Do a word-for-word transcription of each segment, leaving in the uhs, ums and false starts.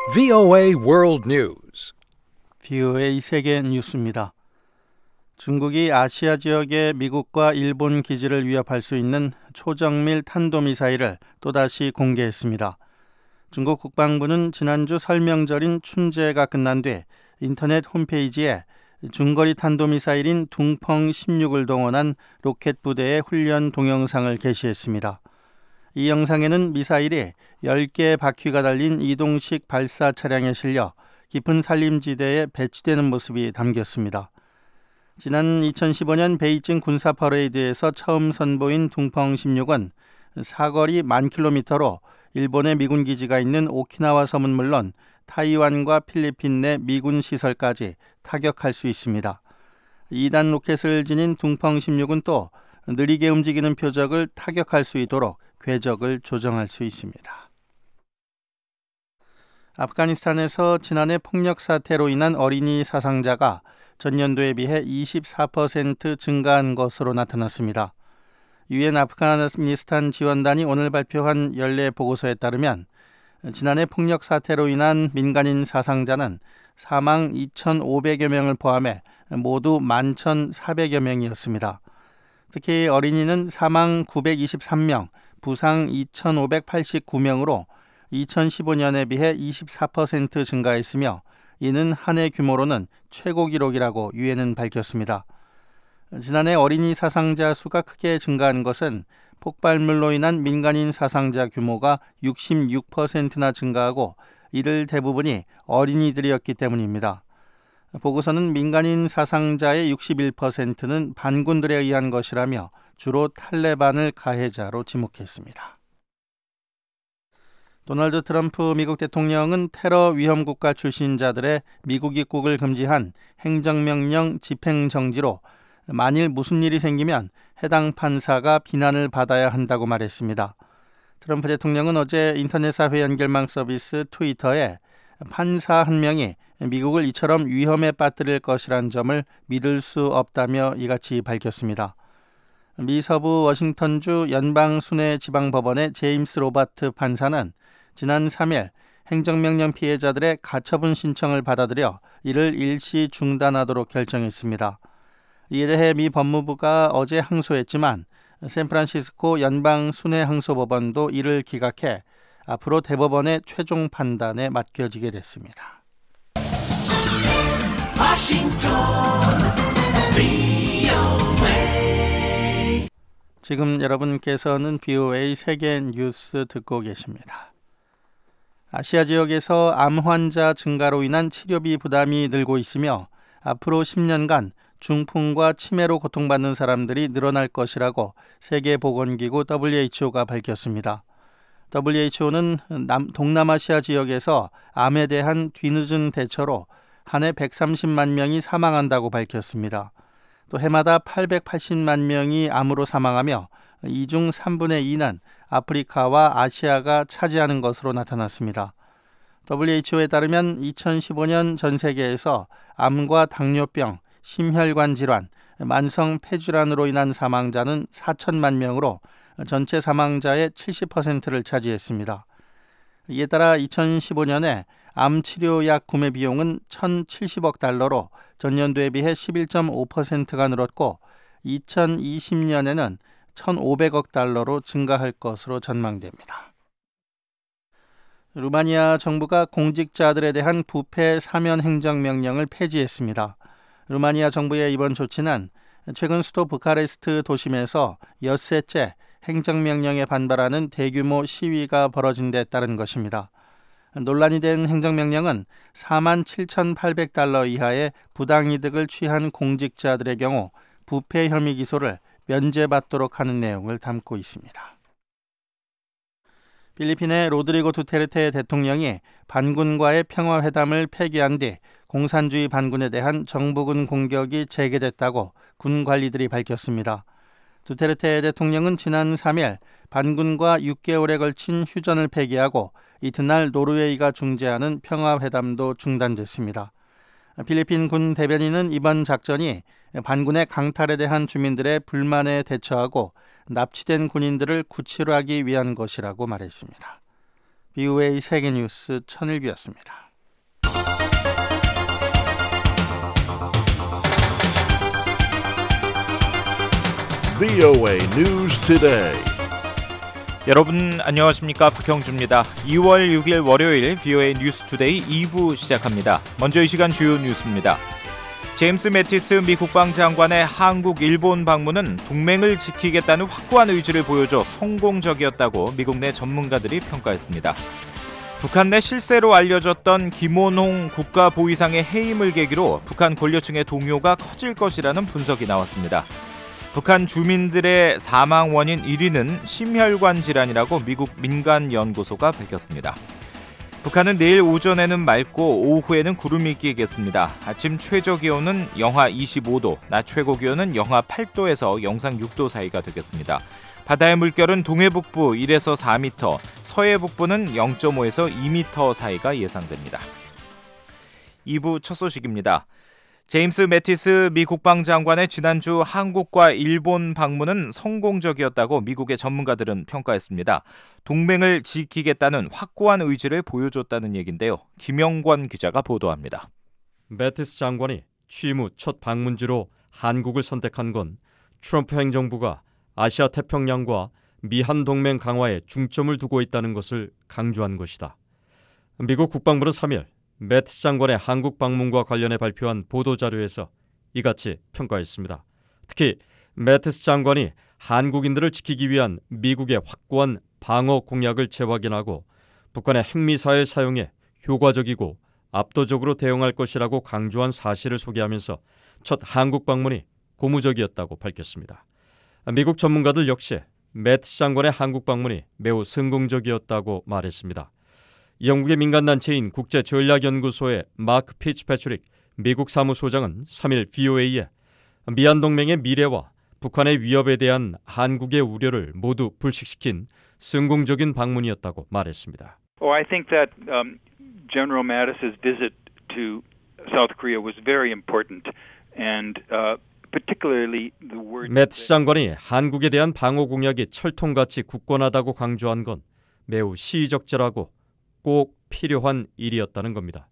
브이오에이 World News. 브이오에이 세계 뉴스입니다. 중국이 아시아 지역의 미국과 일본 기지를 위협할 수 있는 초정밀 탄도미사일을 또다시 공개했습니다. 중국 국방부는 지난주 설명절인 춘제가 끝난 뒤 인터넷 홈페이지에 중거리 탄도미사일인 둥펑 십육을 동원한 로켓 부대의 훈련 동영상을 게시했습니다. 이 영상에는 미사일이 열 개의 바퀴가 달린 이동식 발사 차량에 실려 깊은 산림지대에 배치되는 모습이 담겼습니다. 지난 이천십오 년 베이징 군사 퍼레이드에서 처음 선보인 둥펑 십육은 사거리 만 킬로미터로 일본의 미군 기지가 있는 오키나와 섬은 물론 타이완과 필리핀 내 미군 시설까지 타격할 수 있습니다. 이 단 로켓을 지닌 둥펑 십육은 또 느리게 움직이는 표적을 타격할 수 있도록 궤적을 조정할 수 있습니다. 아프가니스탄에서 지난해 폭력 사태로 인한 어린이 사상자가 전년도에 비해 이십사 퍼센트 증가한 것으로 나타났습니다. 유엔 아프가니스탄 지원단이 오늘 발표한 연례 보고서에 따르면 지난해 폭력 사태로 인한 민간인 사상자는 사망 이천오백여 명을 포함해 모두 만 천사백여 명이었습니다. 특히 어린이는 사망 구백이십삼 명, 부상 이천오백팔십구 명으로 이천십오 년에 비해 이십사 퍼센트 증가했으며 이는 한 해 규모로는 최고 기록이라고 유엔은 밝혔습니다. 지난해 어린이 사상자 수가 크게 증가한 것은 폭발물로 인한 민간인 사상자 규모가 육십육 퍼센트나 증가하고 이들 대부분이 어린이들이었기 때문입니다. 보고서는 민간인 사상자의 육십일 퍼센트는 반군들에 의한 것이라며 주로 탈레반을 가해자로 지목했습니다. 도널드 트럼프 미국 대통령은 테러 위험 국가 출신자들의 미국 입국을 금지한 행정명령 집행정지로 만일 무슨 일이 생기면 해당 판사가 비난을 받아야 한다고 말했습니다. 트럼프 대통령은 어제 인터넷 사회 연결망 서비스 트위터에 판사 한 명이 미국을 이처럼 위험에 빠뜨릴 것이란 점을 믿을 수 없다며 이같이 밝혔습니다. 미 서부 워싱턴주 연방순회지방법원의 제임스 로바트 판사는 지난 삼 일 행정명령 피해자들의 가처분 신청을 받아들여 이를 일시 중단하도록 결정했습니다. 이에 대해 미 법무부가 어제 항소했지만 샌프란시스코 연방순회항소법원도 이를 기각해 앞으로 대법원의 최종 판단에 맡겨지게 됐습니다. 워싱턴 브이오에이. 지금 여러분께서는 브이오에이 세계 뉴스 듣고 계십니다. 아시아 지역에서 암 환자 증가로 인한 치료비 부담이 늘고 있으며 앞으로 십 년간 중풍과 치매로 고통받는 사람들이 늘어날 것이라고 세계보건기구 더블유에이치오가 밝혔습니다. 더블유에이치오는 남, 동남아시아 지역에서 암에 대한 뒤늦은 대처로 한 해 백삼십만 명이 사망한다고 밝혔습니다. 또 해마다 팔백팔십만 명이 암으로 사망하며 이 중 삼분의 이는 아프리카와 아시아가 차지하는 것으로 나타났습니다. 더블유에이치오에 따르면 이천십오 년 전 세계에서 암과 당뇨병, 심혈관 질환, 만성 폐질환으로 인한 사망자는 사천만 명으로 전체 사망자의 칠십 퍼센트를 차지했습니다. 이에 따라 이천십오 년에 암 치료약 구매 비용은 천칠십억 달러로 전년도에 비해 십일 점 오 퍼센트가 늘었고 이천이십 년에는 천오백억 달러로 증가할 것으로 전망됩니다. 루마니아 정부가 공직자들에 대한 부패 사면 행정명령을 폐지했습니다. 루마니아 정부의 이번 조치는 최근 수도 부카레스트 도심에서 엿새째 행정명령에 반발하는 대규모 시위가 벌어진 데 따른 것입니다. 논란이 된 행정명령은 사만 칠천팔백 달러 이하의 부당이득을 취한 공직자들의 경우 부패 혐의 기소를 면제받도록 하는 내용을 담고 있습니다. 필리핀의 로드리고 두테르테 대통령이 반군과의 평화회담을 폐기한 뒤 공산주의 반군에 대한 정부군 공격이 재개됐다고 군 관리들이 밝혔습니다. 두테르테 대통령은 지난 삼 일 반군과 육 개월에 걸친 휴전을 폐기하고 이튿날 노르웨이가 중재하는 평화회담도 중단됐습니다. 필리핀 군 대변인은 이번 작전이 반군의 강탈에 대한 주민들의 불만에 대처하고 납치된 군인들을 구출하기 위한 것이라고 말했습니다. 비오에이 세계뉴스 천일규였습니다. 비오에이 News Today. 여러분 안녕하십니까? 박형주입니다. 이월 육일 월요일 비오에이 뉴스 투데이 이 부 시작합니다. 먼저 이 시간 주요 뉴스입니다. 제임스 매티스 미 국방장관의 한국, 일본 방문은 동맹을 지키겠다는 확고한 의지를 보여줘 성공적이었다고 미국 내 전문가들이 평가했습니다. 북한 내 실세로 알려졌던 김원홍 국가보위상의 해임을 계기로 북한 권력층의 동요가 커질 것이라는 분석이 나왔습니다. 북한 주민들의 사망 원인 일 위는 심혈관 질환이라고 미국 민간연구소가 밝혔습니다. 북한은 내일 오전에는 맑고 오후에는 구름이 끼겠습니다. 아침 최저기온은 영하 이십오 도, 낮 최고기온은 영하 팔 도에서 영상 육 도 사이가 되겠습니다. 바다의 물결은 동해북부 일에서 사 미터, 서해북부는 영 점 오에서 이 미터 사이가 예상됩니다. 이 부 첫 소식입니다. 제임스 매티스 미 국방장관의 지난주 한국과 일본 방문은 성공적이었다고 미국의 전문가들은 평가했습니다. 동맹을 지키겠다는 확고한 의지를 보여줬다는 얘긴데요. 김영권 기자가 보도합니다. 매티스 장관이 취임 후 첫 방문지로 한국을 선택한 건 트럼프 행정부가 아시아 태평양과 미한 동맹 강화에 중점을 두고 있다는 것을 강조한 것이다. 미국 국방부는 삼 일 매티스 장관의 한국 방문과 관련해 발표한 보도자료에서 이같이 평가했습니다. 특히 매티스 장관이 한국인들을 지키기 위한 미국의 확고한 방어 공약을 재확인하고 북한의 핵미사일 사용에 효과적이고 압도적으로 대응할 것이라고 강조한 사실을 소개하면서 첫 한국 방문이 고무적이었다고 밝혔습니다. 미국 전문가들 역시 매티스 장관의 한국 방문이 매우 성공적이었다고 말했습니다. 영국의 민간단체인 국제전략연구소의 마크 피츠패트릭 미국 사무소장은 삼 일 비오에이에 미한동맹의 미래와 북한의 위협에 대한 한국의 우려를 모두 불식시킨 성공적인 방문이었다고 말했습니다. Oh, I think that um, General Mattis's visit to South Korea was very important, and uh, particularly the word. 매티스 장관이 한국에 대한 방어 공약이 철통같이 굳건하다고 강조한 건 매우 시의적절하고 꼭 필요한 일이었다는 겁니다.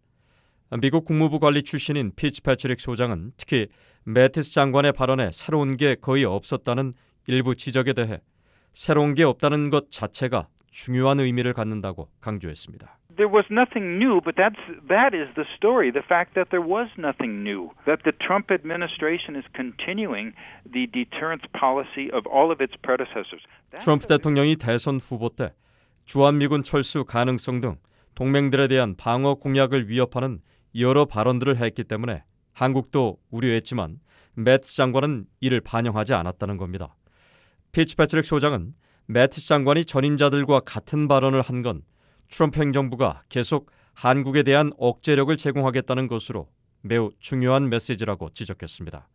미국 국무부 관리 출신인 피츠패트릭 소장은 특히 매티스 장관의 발언에 새로운 게 거의 없었다는 일부 지적에 대해 새로운 게 없다는 것 자체가 중요한 의미를 갖는다고 강조했습니다. There was nothing new, but that's that is the story. The fact that there was nothing new, that the Trump administration is continuing the deterrence policy of all of its predecessors. 트럼프 대통령이 대선 후보 때 주한미군 철수 가능성 등 동맹들에 대한 방어 공약을 위협하는 여러 발언들을 했기 때문에 한국도 우려했지만 매티스 장관은 이를 반영하지 않았다는 겁니다. 피츠패트릭 소장은 매티스 장관이 전임자들과 같은 발언을 한 건 트럼프 행정부가 계속 한국에 대한 억제력을 제공하겠다는 것으로 매우 중요한 메시지라고 지적했습니다.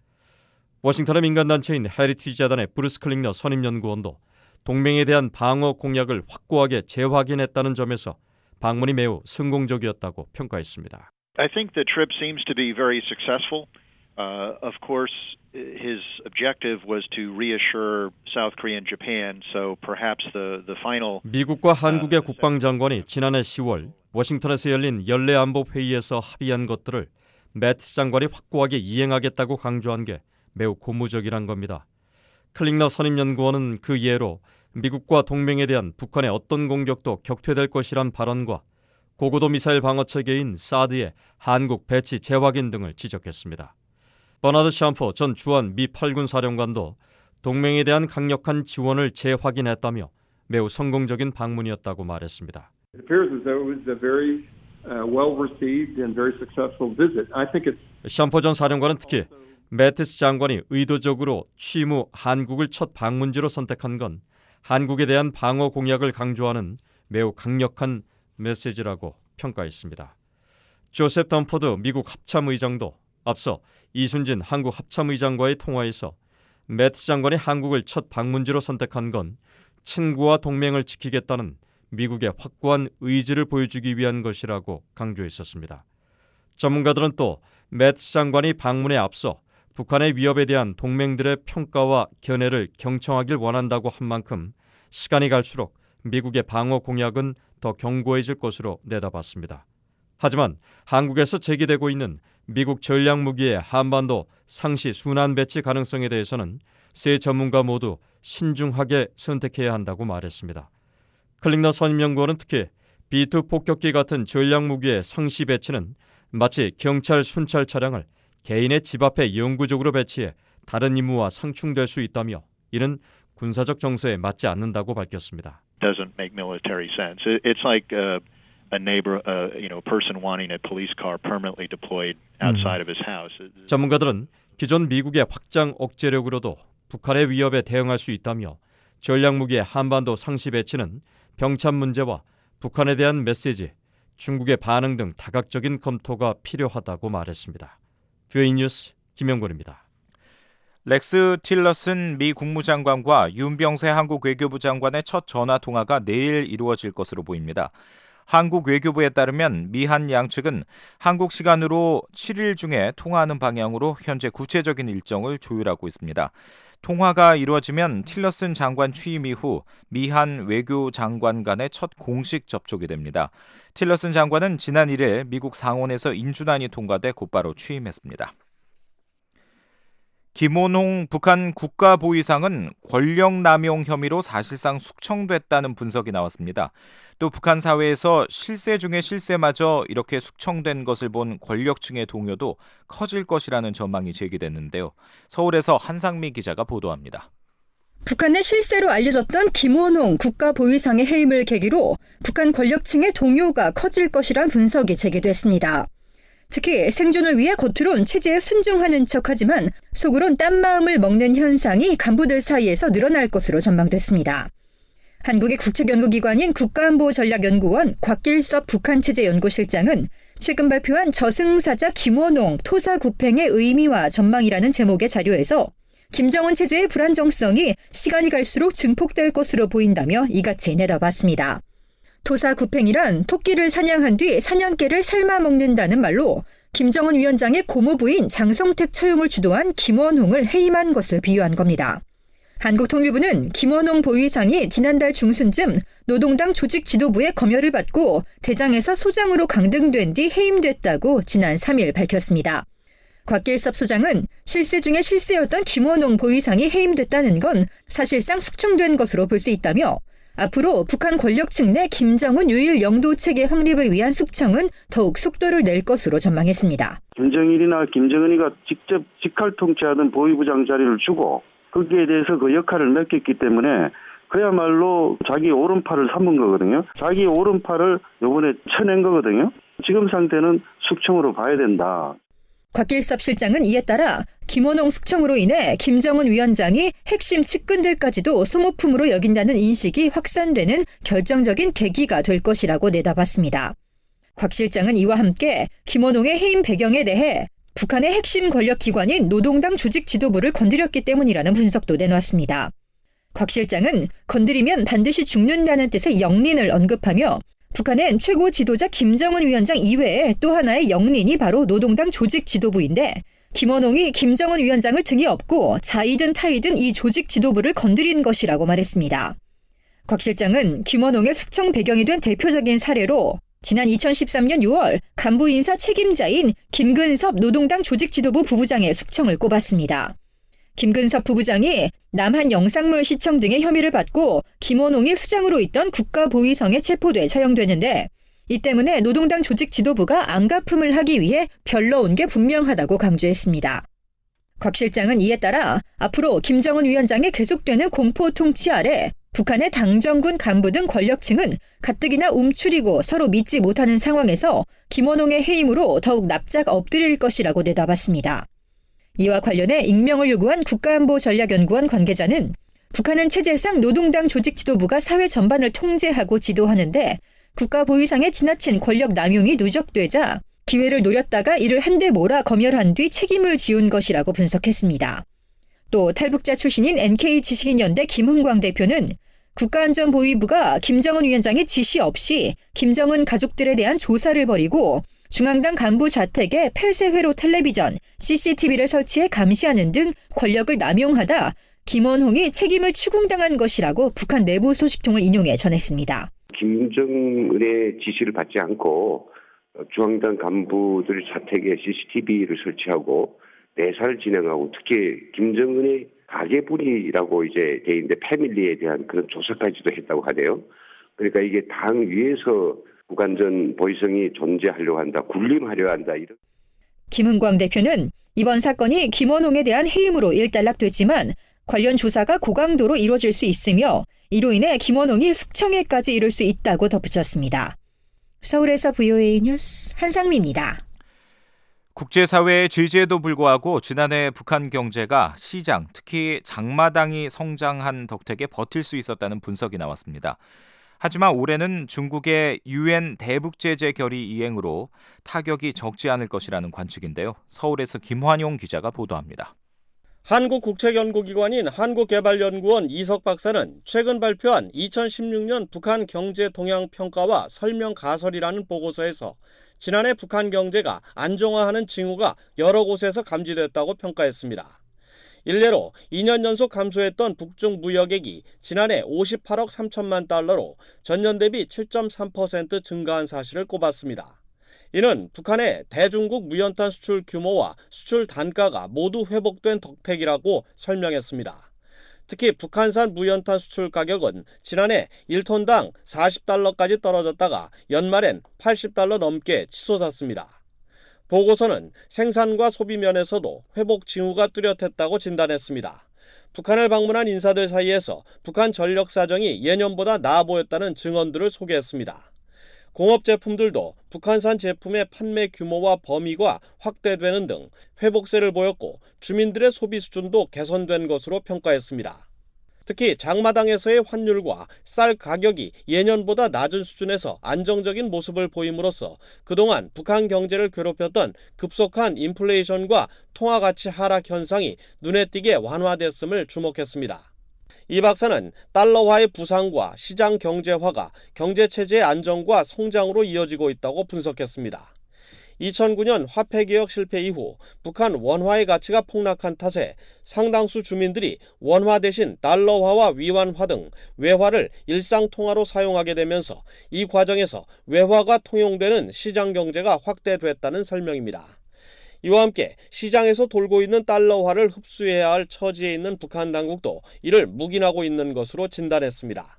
워싱턴의 민간단체인 헤리티지 재단의 브루스 클링너 선임연구원도 동맹에 대한 방어 공약을 확고하게 재확인했다는 점에서 방문이 매우 성공적이었다고 평가했습니다. I think the trip seems to be very successful. Uh, of course, his objective was to reassure South Korea and Japan, so perhaps the the final. 미국과 한국의 국방장관이 지난해 시월 워싱턴에서 열린 연례안보회의에서 합의한 것들을 매티스 장관이 확고하게 이행하겠다고 강조한 게 매우 고무적이란 겁니다. 클링너 선임연구원은 그 예로 미국과 동맹에 대한 북한의 어떤 공격도 격퇴될 것이란 발언과 고고도 미사일 방어체계인 사드의 한국 배치 재확인 등을 지적했습니다. 버나드 샴포 전 주한 미 팔 군 사령관도 동맹에 대한 강력한 지원을 재확인했다며 매우 성공적인 방문이었다고 말했습니다. It appears as though it was a very uh, well-received and very successful visit. I think it's. 샴포 전 사령관은 특히 매티스 장관이 의도적으로 취임 후 한국을 첫 방문지로 선택한 건 한국에 대한 방어 공약을 강조하는 매우 강력한 메시지라고 평가했습니다. 조셉 덤포드 미국 합참의장도 앞서 이순진 한국 합참의장과의 통화에서 매티스 장관이 한국을 첫 방문지로 선택한 건 친구와 동맹을 지키겠다는 미국의 확고한 의지를 보여주기 위한 것이라고 강조했었습니다. 전문가들은 또 매티스 장관이 방문에 앞서 북한의 위협에 대한 동맹들의 평가와 견해를 경청하길 원한다고 한 만큼 시간이 갈수록 미국의 방어 공약은 더 견고해질 것으로 내다봤습니다. 하지만 한국에서 제기되고 있는 미국 전략무기의 한반도 상시 순환 배치 가능성에 대해서는 세 전문가 모두 신중하게 선택해야 한다고 말했습니다. 클링너 선임연구원은 특히 비투 폭격기 같은 전략무기의 상시 배치는 마치 경찰 순찰 차량을 개인의 집 앞에 영구적으로 배치해 다른 임무와 상충될 수 있다며 이는 군사적 정서에 맞지 않는다고 밝혔습니다. Doesn't make military sense. It's like a, a neighbor, uh, you know, a person wanting a police car permanently deployed outside of his house. 전문가들은 기존 미국의 확장 억제력으로도 북한의 위협에 대응할 수 있다며 전략무기의 한반도 상시 배치는 병참 문제와 북한에 대한 메시지, 중국의 반응 등 다각적인 검토가 필요하다고 말했습니다. 뷰에이 뉴스 김영권입니다. 렉스 틸러슨 미 국무장관과 윤병세 한국 외교부 장관의 첫 전화 통화가 내일 이루어질 것으로 보입니다. 한국 외교부에 따르면 미한 양측은 한국 시간으로 칠 일 중에 통화하는 방향으로 현재 구체적인 일정을 조율하고 있습니다. 통화가 이루어지면 틸러슨 장관 취임 이후 미한 외교장관 간의 첫 공식 접촉이 됩니다. 틸러슨 장관은 지난 일 일 미국 상원에서 인준안이 통과돼 곧바로 취임했습니다. 김원홍 북한 국가보위상은 권력남용 혐의로 사실상 숙청됐다는 분석이 나왔습니다. 또 북한 사회에서 실세 중에 실세마저 이렇게 숙청된 것을 본 권력층의 동요도 커질 것이라는 전망이 제기됐는데요. 서울에서 한상미 기자가 보도합니다. 북한의 실세로 알려졌던 김원홍 국가보위상의 해임을 계기로 북한 권력층의 동요가 커질 것이란 분석이 제기됐습니다. 특히 생존을 위해 겉으론 체제에 순종하는 척하지만 속으론 딴 마음을 먹는 현상이 간부들 사이에서 늘어날 것으로 전망됐습니다. 한국의 국책연구기관인 국가안보전략연구원 곽길섭 북한체제연구실장은 최근 발표한 저승사자 김원홍 토사구팽의 의미와 전망이라는 제목의 자료에서 김정은 체제의 불안정성이 시간이 갈수록 증폭될 것으로 보인다며 이같이 내다봤습니다. 토사구팽이란 토끼를 사냥한 뒤 사냥개를 삶아 먹는다는 말로 김정은 위원장의 고모부인 장성택 처용을 주도한 김원홍을 해임한 것을 비유한 겁니다. 한국통일부는 김원홍 보위상이 지난달 중순쯤 노동당 조직 지도부의 검열을 받고 대장에서 소장으로 강등된 뒤 해임됐다고 지난 삼 일 밝혔습니다. 곽길섭 소장은 실세 중에 실세였던 김원홍 보위상이 해임됐다는 건 사실상 숙청된 것으로 볼 수 있다며 앞으로 북한 권력층 내 김정은 유일 영도 체계 확립을 위한 숙청은 더욱 속도를 낼 것으로 전망했습니다. 김정일이나 김정은이가 직접 직할 통치하던 보위부장 자리를 주고 거기에 대해서 그 역할을 맡겼기 때문에 그야말로 자기 오른팔을 삼은 거거든요. 자기 오른팔을 이번에 쳐낸 거거든요. 지금 상태는 숙청으로 봐야 된다. 곽길섭 실장은 이에 따라 김원홍 숙청으로 인해 김정은 위원장이 핵심 측근들까지도 소모품으로 여긴다는 인식이 확산되는 결정적인 계기가 될 것이라고 내다봤습니다. 곽 실장은 이와 함께 김원홍의 해임 배경에 대해 북한의 핵심 권력기관인 노동당 조직 지도부를 건드렸기 때문이라는 분석도 내놨습니다. 곽 실장은 건드리면 반드시 죽는다는 뜻의 영린을 언급하며 북한엔 최고 지도자 김정은 위원장 이외에 또 하나의 영린이 바로 노동당 조직 지도부인데 김원홍이 김정은 위원장을 등에 업고 자이든 타이든 이 조직 지도부를 건드린 것이라고 말했습니다. 곽 실장은 김원홍의 숙청 배경이 된 대표적인 사례로 지난 이천십삼 년 유월 간부 인사 책임자인 김근섭 노동당 조직 지도부 부부장의 숙청을 꼽았습니다. 김근섭 부부장이 남한 영상물 시청 등의 혐의를 받고 김원홍이 수장으로 있던 국가보위성에 체포돼 처형되는데 이 때문에 노동당 조직 지도부가 안갚음을 하기 위해 별러 온 게 분명하다고 강조했습니다. 곽 실장은 이에 따라 앞으로 김정은 위원장의 계속되는 공포 통치 아래 북한의 당정군 간부 등 권력층은 가뜩이나 움츠리고 서로 믿지 못하는 상황에서 김원홍의 해임으로 더욱 납작 엎드릴 것이라고 내다봤습니다. 이와 관련해 익명을 요구한 국가안보전략연구원 관계자는 북한은 체제상 노동당 조직 지도부가 사회 전반을 통제하고 지도하는데 국가보위상의 지나친 권력 남용이 누적되자 기회를 노렸다가 이를 한데 몰아 검열한 뒤 책임을 지운 것이라고 분석했습니다. 또 탈북자 출신인 엔케이 지식인연대 김흥광 대표는 국가안전보위부가 김정은 위원장의 지시 없이 김정은 가족들에 대한 조사를 벌이고 중앙당 간부 자택에 폐쇄회로 텔레비전, 씨씨티비를 설치해 감시하는 등 권력을 남용하다 김원홍이 책임을 추궁당한 것이라고 북한 내부 소식통을 인용해 전했습니다. 김정은의 지시를 받지 않고 중앙당 간부들 자택에 씨씨티비를 설치하고 내사를 진행하고 특히 김정은의 가계분이라고 이제 돼 있는데 패밀리에 대한 그런 조사까지도 했다고 하네요. 그러니까 이게 당 위에서 북한전 보위성이 존재하려고 한다, 군림하려고 한다. 이런. 김은광 대표는 이번 사건이 김원홍에 대한 해임으로 일단락됐지만 관련 조사가 고강도로 이루어질 수 있으며 이로 인해 김원홍이 숙청에까지 이를 수 있다고 덧붙였습니다. 서울에서 브이오에이 뉴스 한상미입니다. 국제사회의 제재에도 불구하고 지난해 북한 경제가 시장, 특히 장마당이 성장한 덕택에 버틸 수 있었다는 분석이 나왔습니다. 하지만 올해는 중국의 유엔 대북제재 결의 이행으로 타격이 적지 않을 것이라는 관측인데요. 서울에서 김환용 기자가 보도합니다. 한국국책연구기관인 한국개발연구원 이석 박사는 최근 발표한 이천십육 년 북한 경제 동향 평가와 설명 가설이라는 보고서에서 지난해 북한 경제가 안정화하는 징후가 여러 곳에서 감지됐다고 평가했습니다. 일례로 이 년 연속 감소했던 북중 무역액이 지난해 오십팔억 삼천만 달러로 전년 대비 칠 점 삼 퍼센트 증가한 사실을 꼽았습니다. 이는 북한의 대중국 무연탄 수출 규모와 수출 단가가 모두 회복된 덕택이라고 설명했습니다. 특히 북한산 무연탄 수출 가격은 지난해 일 톤당 사십 달러까지 떨어졌다가 연말엔 팔십 달러 넘게 치솟았습니다. 보고서는 생산과 소비 면에서도 회복 징후가 뚜렷했다고 진단했습니다. 북한을 방문한 인사들 사이에서 북한 전력 사정이 예년보다 나아 보였다는 증언들을 소개했습니다. 공업 제품들도 북한산 제품의 판매 규모와 범위가 확대되는 등 회복세를 보였고 주민들의 소비 수준도 개선된 것으로 평가했습니다. 특히 장마당에서의 환율과 쌀 가격이 예년보다 낮은 수준에서 안정적인 모습을 보임으로써 그동안 북한 경제를 괴롭혔던 급속한 인플레이션과 통화가치 하락 현상이 눈에 띄게 완화됐음을 주목했습니다. 이 박사는 달러화의 부상과 시장 경제화가 경제체제의 안정과 성장으로 이어지고 있다고 분석했습니다. 이천구 년 화폐개혁 실패 이후 북한 원화의 가치가 폭락한 탓에 상당수 주민들이 원화 대신 달러화와 위안화 등 외화를 일상통화로 사용하게 되면서 이 과정에서 외화가 통용되는 시장 경제가 확대됐다는 설명입니다. 이와 함께 시장에서 돌고 있는 달러화를 흡수해야 할 처지에 있는 북한 당국도 이를 묵인하고 있는 것으로 진단했습니다.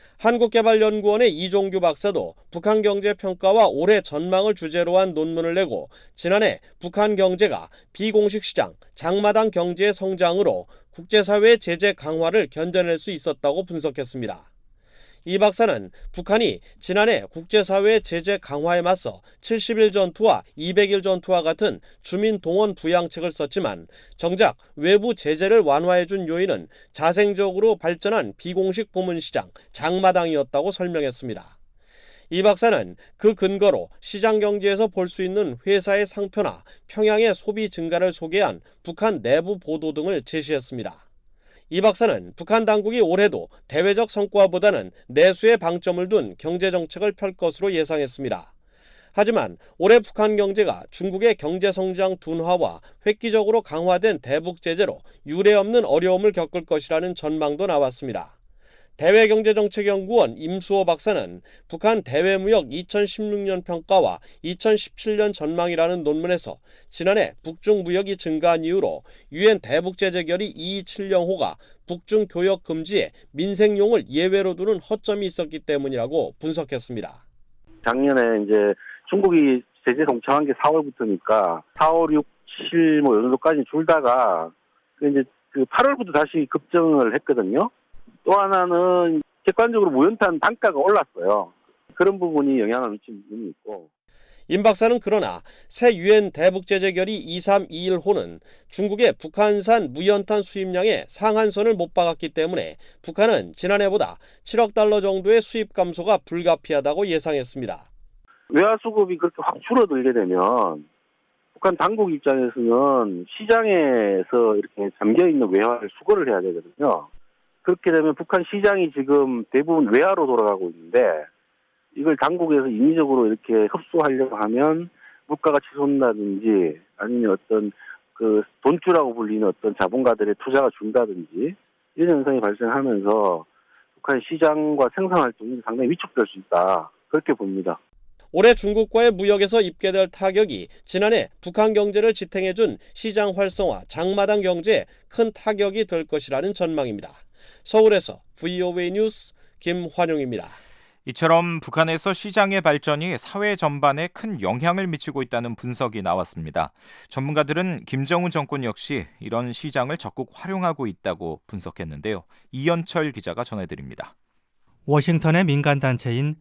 한국개발연구원의 이종규 박사도 북한 경제 평가와 올해 전망을 주제로 한 논문을 내고 지난해 북한 경제가 비공식 시장, 장마당 경제의 성장으로 국제사회의 제재 강화를 견뎌낼 수 있었다고 분석했습니다. 이 박사는 북한이 지난해 국제사회의 제재 강화에 맞서 칠십 일 전투와 이백 일 전투와 같은 주민 동원 부양책을 썼지만 정작 외부 제재를 완화해준 요인은 자생적으로 발전한 비공식 부문시장, 장마당이었다고 설명했습니다. 이 박사는 그 근거로 시장경제에서 볼 수 있는 회사의 상표나 평양의 소비 증가를 소개한 북한 내부 보도 등을 제시했습니다. 이 박사는 북한 당국이 올해도 대외적 성과보다는 내수에 방점을 둔 경제정책을 펼 것으로 예상했습니다. 하지만 올해 북한 경제가 중국의 경제성장 둔화와 획기적으로 강화된 대북 제재로 유례없는 어려움을 겪을 것이라는 전망도 나왔습니다. 대외경제정책연구원 임수호 박사는 북한 대외무역 이천십육 년 평가와 이천십칠 년 전망이라는 논문에서 지난해 북중 무역이 증가한 이후로 유엔 대북제재결의 이이칠영 호가 북중 교역 금지에 민생용을 예외로 두는 허점이 있었기 때문이라고 분석했습니다. 작년에 이제 중국이 제재 동참한 게 사월부터니까 사월, 육, 칠 뭐 이 정도까지 줄다가 이제 그 팔월부터 다시 급증을 했거든요. 또 하나는 객관적으로 무연탄 단가가 올랐어요. 그런 부분이 영향을 미친 부분이 있고. 임 박사는 그러나 새 유엔 대북제재결의 이삼이일 호는 중국의 북한산 무연탄 수입량의 상한선을 못 박았기 때문에 북한은 지난해보다 칠억 달러 정도의 수입 감소가 불가피하다고 예상했습니다. 외화 수급이 그렇게 확 줄어들게 되면 북한 당국 입장에서는 시장에서 이렇게 잠겨있는 외화를 수거를 해야 되거든요. 그렇게 되면 북한 시장이 지금 대부분 외화로 돌아가고 있는데 이걸 당국에서 인위적으로 이렇게 흡수하려고 하면 물가가 치솟는다든지 아니면 어떤 그 돈주라고 불리는 어떤 자본가들의 투자가 준다든지 이런 현상이 발생하면서 북한 시장과 생산 활동이 상당히 위축될 수 있다. 그렇게 봅니다. 올해 중국과의 무역에서 입게될 타격이 지난해 북한 경제를 지탱해준 시장 활성화, 장마당 경제에 큰 타격이 될 것이라는 전망입니다. 서울에서 브이오에이 뉴스 김환용입니다. 이처럼 북한에서 시장의 발전이 사회 전반에 큰 영향을 미치고 있다는 분석이 나왔습니다. 전문가들은 김정은 정권 역시 이런 시장을 적극 활용하고 있다고 분석했는데요. 이현철 기자가 전해드립니다. 워싱턴의 민간단체인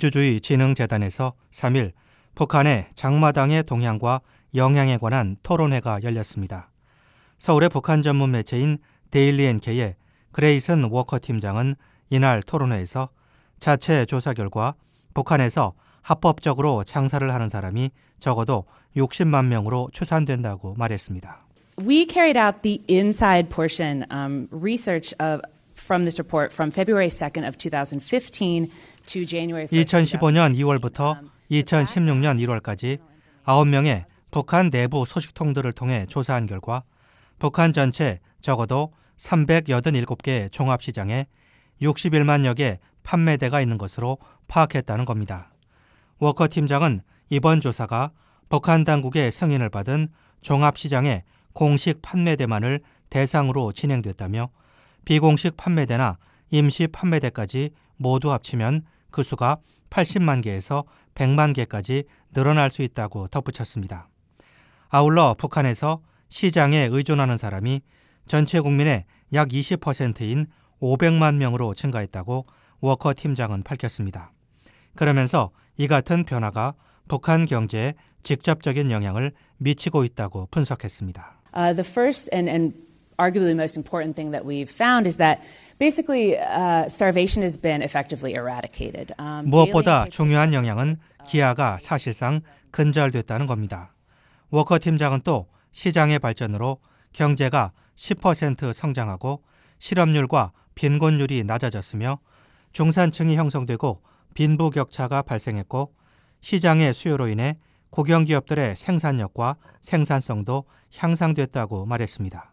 민주주의진흥재단에서 삼 일 북한의 장마당의 동향과 영향에 관한 토론회가 열렸습니다. 서울의 북한 전문 매체인 데일리 엔케이의 그레이슨 워커 팀장은 이날 토론회에서 자체 조사 결과 북한에서 합법적으로 장사를 하는 사람이 적어도 육십만 명으로 추산된다고 말했습니다. We carried out the inside portion um, research of from this report from February second of twenty fifteen to January first. 이천십오 년 이월부터 이천십육 년 일월까지 아홉 명의 북한 내부 소식통들을 통해 조사한 결과 북한 전체 적어도 삼백팔십칠 개의 종합시장에 육십일만여 개 판매대가 있는 것으로 파악했다는 겁니다. 워커 팀장은 이번 조사가 북한 당국의 승인을 받은 종합시장의 공식 판매대만을 대상으로 진행됐다며 비공식 판매대나 임시 판매대까지 모두 합치면 그 수가 팔십만 개에서 백만 개까지 늘어날 수 있다고 덧붙였습니다. 아울러 북한에서 시장에 의존하는 사람이 전체 국민의 약 이십 퍼센트인 오백만 명으로 증가했다고 워커 팀장은 밝혔습니다. 그러면서 이 같은 변화가 북한 경제에 직접적인 영향을 미치고 있다고 분석했습니다. Uh, the first and, and arguably most important thing that we've found is that basically uh, starvation has been effectively eradicated. Um, 무엇보다 중요한 영향은 기아가 사실상 근절됐다는 겁니다. 워커 팀장은 또 시장의 발전으로 경제가 십 퍼센트 성장하고 실업률과 빈곤율이 낮아졌으며 중산층이 형성되고 빈부격차가 발생했고 시장의 수요로 인해 국영기업들의 생산력과 생산성도 향상됐다고 말했습니다.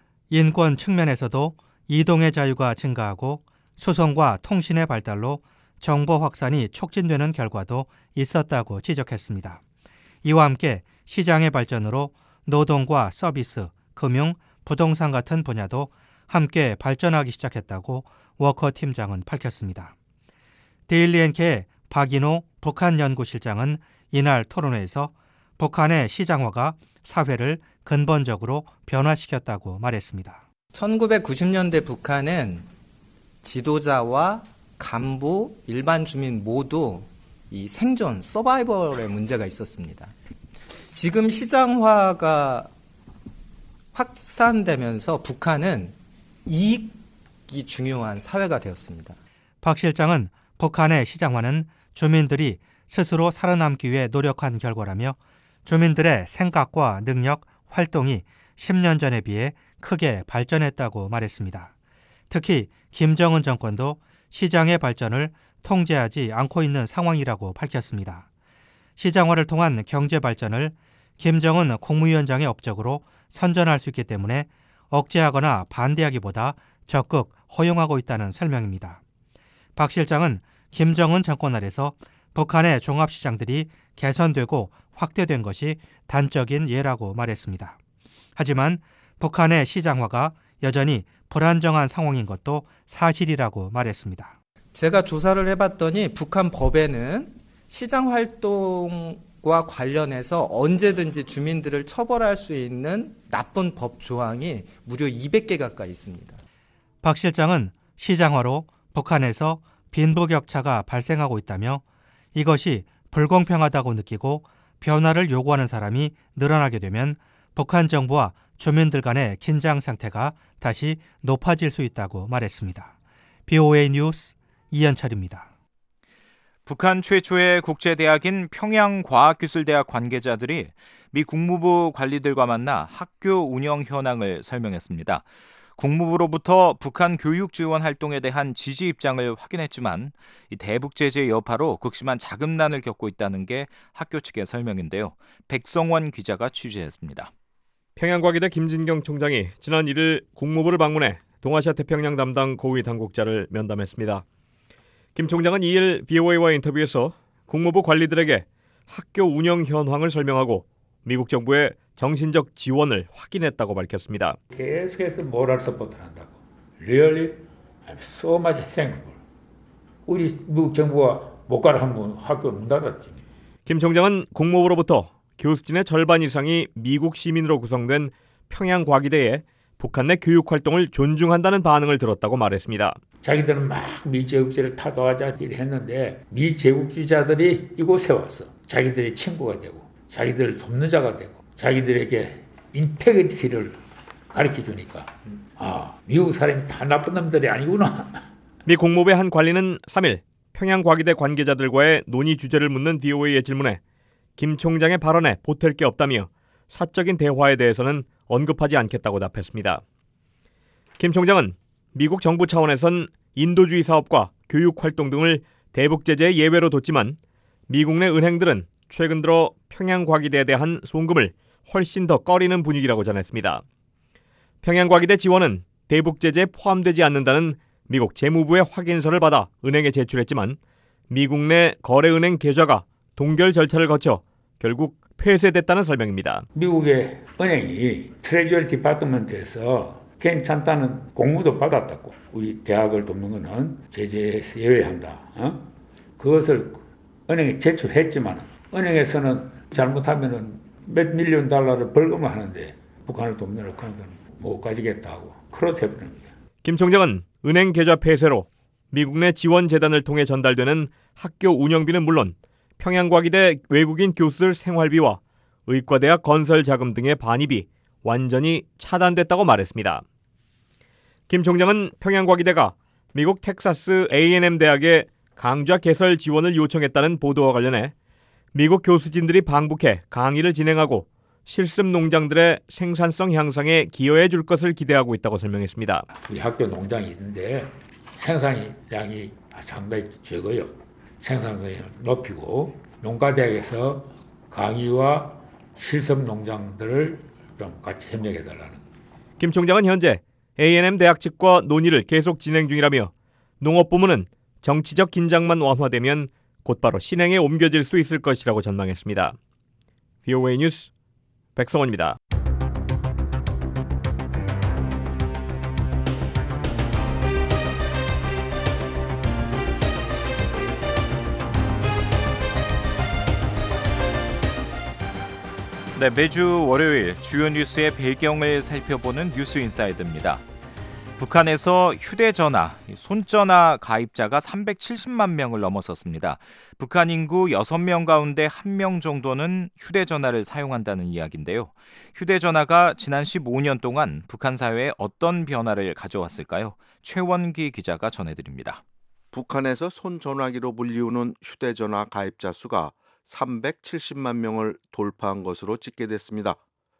인권 측면에서도 이동의 자유가 증가하고 수송과 통신의 발달로 정보 확산이 촉진되는 결과도 있었다고 지적했습니다. 이와 함께 시장의 발전으로 노동과 서비스, 금융, 부동산 같은 분야도 함께 발전하기 시작했다고 워커 팀장은 밝혔습니다. 데일리 엔케의 박인호 북한 연구실장은 이날 토론회에서 북한의 시장화가 사회를 근본적으로 변화시켰다고 말했습니다. 천구백구십 년대 북한은 지도자와 간부, 일반 주민 모두 이 생존, 서바이벌의 문제가 있었습니다. 지금 시장화가 확산되면서 북한은 이익이 중요한 사회가 되었습니다. 박 실장은 북한의 시장화는 주민들이 스스로 살아남기 위해 노력한 결과라며 주민들의 생각과 능력, 활동이 십 년 전에 비해 크게 발전했다고 말했습니다. 특히 김정은 정권도 시장의 발전을 통제하지 않고 있는 상황이라고 밝혔습니다. 시장화를 통한 경제 발전을 김정은 국무위원장의 업적으로 선전할 수 있기 때문에 억제하거나 반대하기보다 적극 허용하고 있다는 설명입니다. 박 실장은 김정은 정권 아래서 북한의 종합시장들이 개선되고 확대된 것이 단적인 예라고 말했습니다. 하지만 북한의 시장화가 여전히 불안정한 상황인 것도 사실이라고 말했습니다. 제가 조사를 해봤더니 북한 법에는 시장 활동과 관련해서 언제든지 주민들을 처벌할 수 있는 나쁜 법 조항이 무려 이백 개 가까이 있습니다. 박 실장은 시장화로 북한에서 빈부격차가 발생하고 있다며 이것이 불공평하다고 느끼고 변화를 요구하는 사람이 늘어나게 되면 북한 정부와 주민들 간의 긴장 상태가 다시 높아질 수 있다고 말했습니다. 비오에이 뉴스 이현철입니다. 북한 최초의 국제대학인 평양과학기술대학 관계자들이 미 국무부 관리들과 만나 학교 운영 현황을 설명했습니다. 국무부로부터 북한 교육 지원 활동에 대한 지지 입장을 확인했지만 이 대북 제재 여파로 극심한 자금난을 겪고 있다는 게 학교 측의 설명인데요. 백성원 기자가 취재했습니다. 평양과기대 김진경 총장이 지난 일 일 국무부를 방문해 동아시아 태평양 담당 고위 당국자를 면담했습니다. 김 총장은 이일 브이오에이와 인터뷰에서 국무부 관리들에게 학교 운영 현황을 설명하고 미국 정부의 정신적 지원을 확인했다고 밝혔습니다. 계속해서 모랄 서포트를 한다고. Really? I'm so much thankful. 우리 미국 정부가 못 가라 하면 학교 문 닫았지. 김 총장은 국무부로부터 교수진의 절반 이상이 미국 시민으로 구성된 평양과기대에 북한 내 교육 활동을 존중한다는 반응을 들었다고 말했습니다. 자기들은 막 미제국주의를 타도하자 했는데 미제국주의자들이 이곳에 와서 자기들의 친구가 되고 자기들을 돕는 자가 되고 자기들에게 인테그리티를 가르쳐 주니까 아, 미국 사람이 다 나쁜 놈들이 아니구나. 미 국무부의 한 관리는 삼일 평양과기대 관계자들과의 논의 주제를 묻는 브이오에이의 질문에 김 총장의 발언에 보탤 게 없다며 사적인 대화에 대해서는 언급하지 않겠다고 답했습니다. 김 총장은 미국 정부 차원에선 인도주의 사업과 교육 활동 등을 대북 제재의 예외로 뒀지만 미국 내 은행들은 최근 들어 평양과기대에 대한 송금을 훨씬 더 꺼리는 분위기라고 전했습니다. 평양과기대 지원은 대북 제재에 포함되지 않는다는 미국 재무부의 확인서를 받아 은행에 제출했지만 미국 내 거래은행 계좌가 동결 절차를 거쳐 결국 폐쇄됐다는 설명입니다. 미국의 은행이 트레저리 디파트먼트에서 괜찮다는 공문도 받았다고. 우리 대학을 돕는 것은 제재에서 예외한다. 어? 그것을 은행에 제출했지만 은행에서는 잘못하면 몇 밀리언 달러를 벌금을 하는데 북한을 돕는 그런 못 가지겠다고 크로스 해버리는 거예요. 김 총장은 은행 계좌 폐쇄로 미국 내 지원 재단을 통해 전달되는 학교 운영비는 물론 평양과기대 외국인 교수들 생활비와 의과대학 건설 자금 등의 반입이 완전히 차단됐다고 말했습니다. 김 총장은 평양과기대가 미국 텍사스 에이앤엠 대학에 강좌 개설 지원을 요청했다는 보도와 관련해 미국 교수진들이 방북해 강의를 진행하고 실습 농장들의 생산성 향상에 기여해 줄 것을 기대하고 있다고 설명했습니다. 우리 학교 농장이 있는데 생산량이 상당히 적어요. 생산성을 높이고 농가대학에서 강의와 실습 농장들을 좀 같이 협력해달라는. 김 총장은 현재 에이앤엠 대학 측과 논의를 계속 진행 중이라며 농업부문은 정치적 긴장만 완화되면 곧바로 실행에 옮겨질 수 있을 것이라고 전망했습니다. 브이오에이 뉴스 백성원입니다. 네, 매주 월요일 주요 뉴스의 배경을 살펴보는 뉴스 인사이드입니다. 북한에서 휴대전화, 손전화 가입자가 삼백칠십만 명을 넘어섰습니다. 북한 인구 여섯 명 가운데 한 명 정도는 휴대전화를 사용한다는 이야기인데요. 휴대전화가 지난 십오 년 동안 북한 사회에 어떤 변화를 가져왔을까요? 최원기 기자가 전해드립니다. 북한에서 손전화기로 불리우는 휴대전화 가입자 수가 삼백칠십만 명을 돌파한 것으로 집계됐습니다.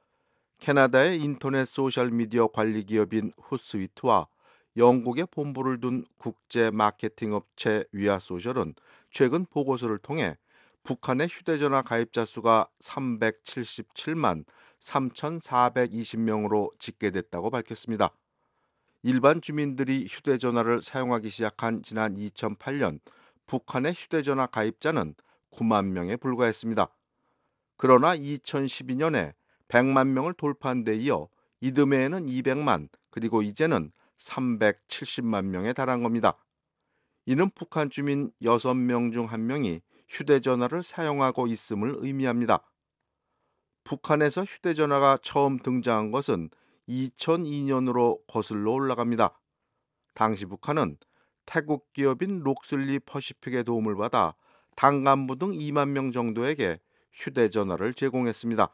캐나다의 인터넷 소셜미디어 관리 기업인 훗스위트와 영국에 본부를 둔 국제 마케팅 업체 위아소셜은 최근 보고서를 통해 북한의 휴대전화 가입자 수가 삼백칠십칠만 삼천사백이십 명으로 집계됐다고 밝혔습니다. 일반 주민들이 휴대전화를 사용하기 시작한 지난 이천팔 년 북한의 휴대전화 가입자는 구만 명에 불과했습니다. 그러나 이천십이 년에 백만 명을 돌파한 데 이어 이듬해에는 이백만, 그리고 이제는 삼백칠십만 명에 달한 겁니다. 이는 북한 주민 여섯 명 중 한 명이 휴대전화를 사용하고 있음을 의미합니다. 북한에서 휴대전화가 처음 등장한 것은 이천이 년으로 거슬러 올라갑니다. 당시 북한은 태국 기업인 록슬리 퍼시픽의 도움을 받아 당 간부 등 이만 명 정도에게 휴대전화를 제공했습니다.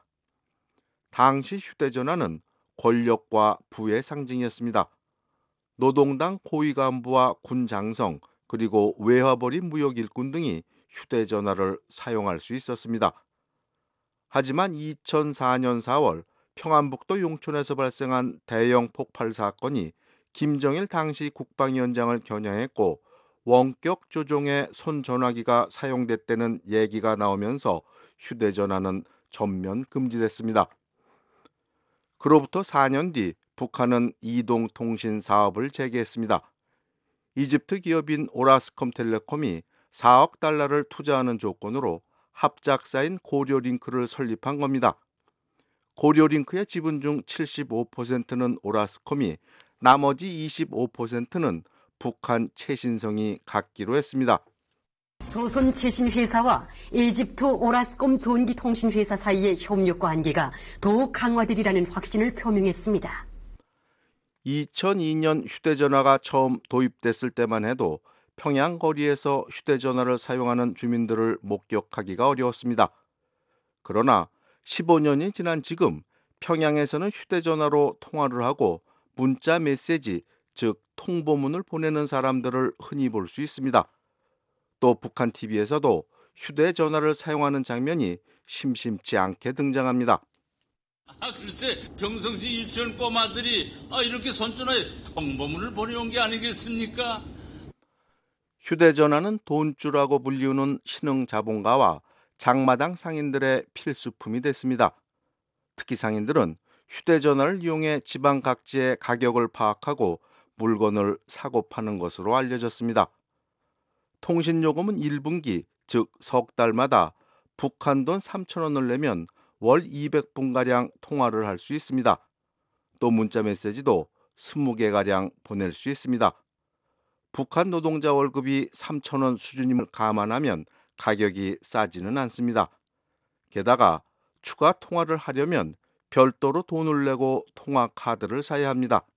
당시 휴대전화는 권력과 부의 상징이었습니다. 노동당 고위 간부와 군 장성, 그리고 외화벌이 무역 일꾼 등이 휴대전화를 사용할 수 있었습니다. 하지만 이천사 년 사월 평안북도 용천에서 발생한 대형 폭발 사건이 김정일 당시 국방위원장을 겨냥했고 원격 조종의 손전화기가 사용됐다는 얘기가 나오면서 휴대전화는 전면 금지됐습니다. 그로부터 사 년 뒤 북한은 이동통신 사업을 재개했습니다. 이집트 기업인 오라스콤텔레콤이 사억 달러를 투자하는 조건으로 합작사인 고려링크를 설립한 겁니다. 고려링크의 지분 중 칠십오 퍼센트는 오라스콤이, 나머지 이십오 퍼센트는 북한 최신성이 갖기로 했습니다. 조선 최신회사와 이집트 오라스콤 전기통신회사 사이의 협력 관계가 더욱 강화되리라는 확신을 표명했습니다. 이천이 년 휴대전화가 처음 도입됐을 때만 해도 평양 거리에서 휴대전화를 사용하는 주민들을 목격하기가 어려웠습니다. 그러나 십오 년이 지난 지금 평양에서는 휴대전화로 통화를 하고 문자 메시지, 즉 통보문을 보내는 사람들을 흔히 볼 수 있습니다. 또 북한 티비에서도 휴대전화를 사용하는 장면이 심심치 않게 등장합니다. 아, 글쎄 평상시 유치원 꼬마들이 아, 이렇게 손전화에 통보문을 보내온 게 아니겠습니까? 휴대전화는 돈주라고 불리우는 신흥자본가와 장마당 상인들의 필수품이 됐습니다. 특히 상인들은 휴대전화를 이용해 지방 각지의 가격을 파악하고 물건을 사고 파는 것으로 알려졌습니다. 통신요금은 일 분기, 즉 석 달마다 북한 돈 삼천 원을 내면 월 이백 분가량 통화를 할 수 있습니다. 또 문자 메시지도 이십 개가량 보낼 수 있습니다. 북한 노동자 월급이 삼천 원 수준임을 감안하면 가격이 싸지는 않습니다. 게다가 추가 통화를 하려면 별도로 돈을 내고 통화 카드를 사야 합니다.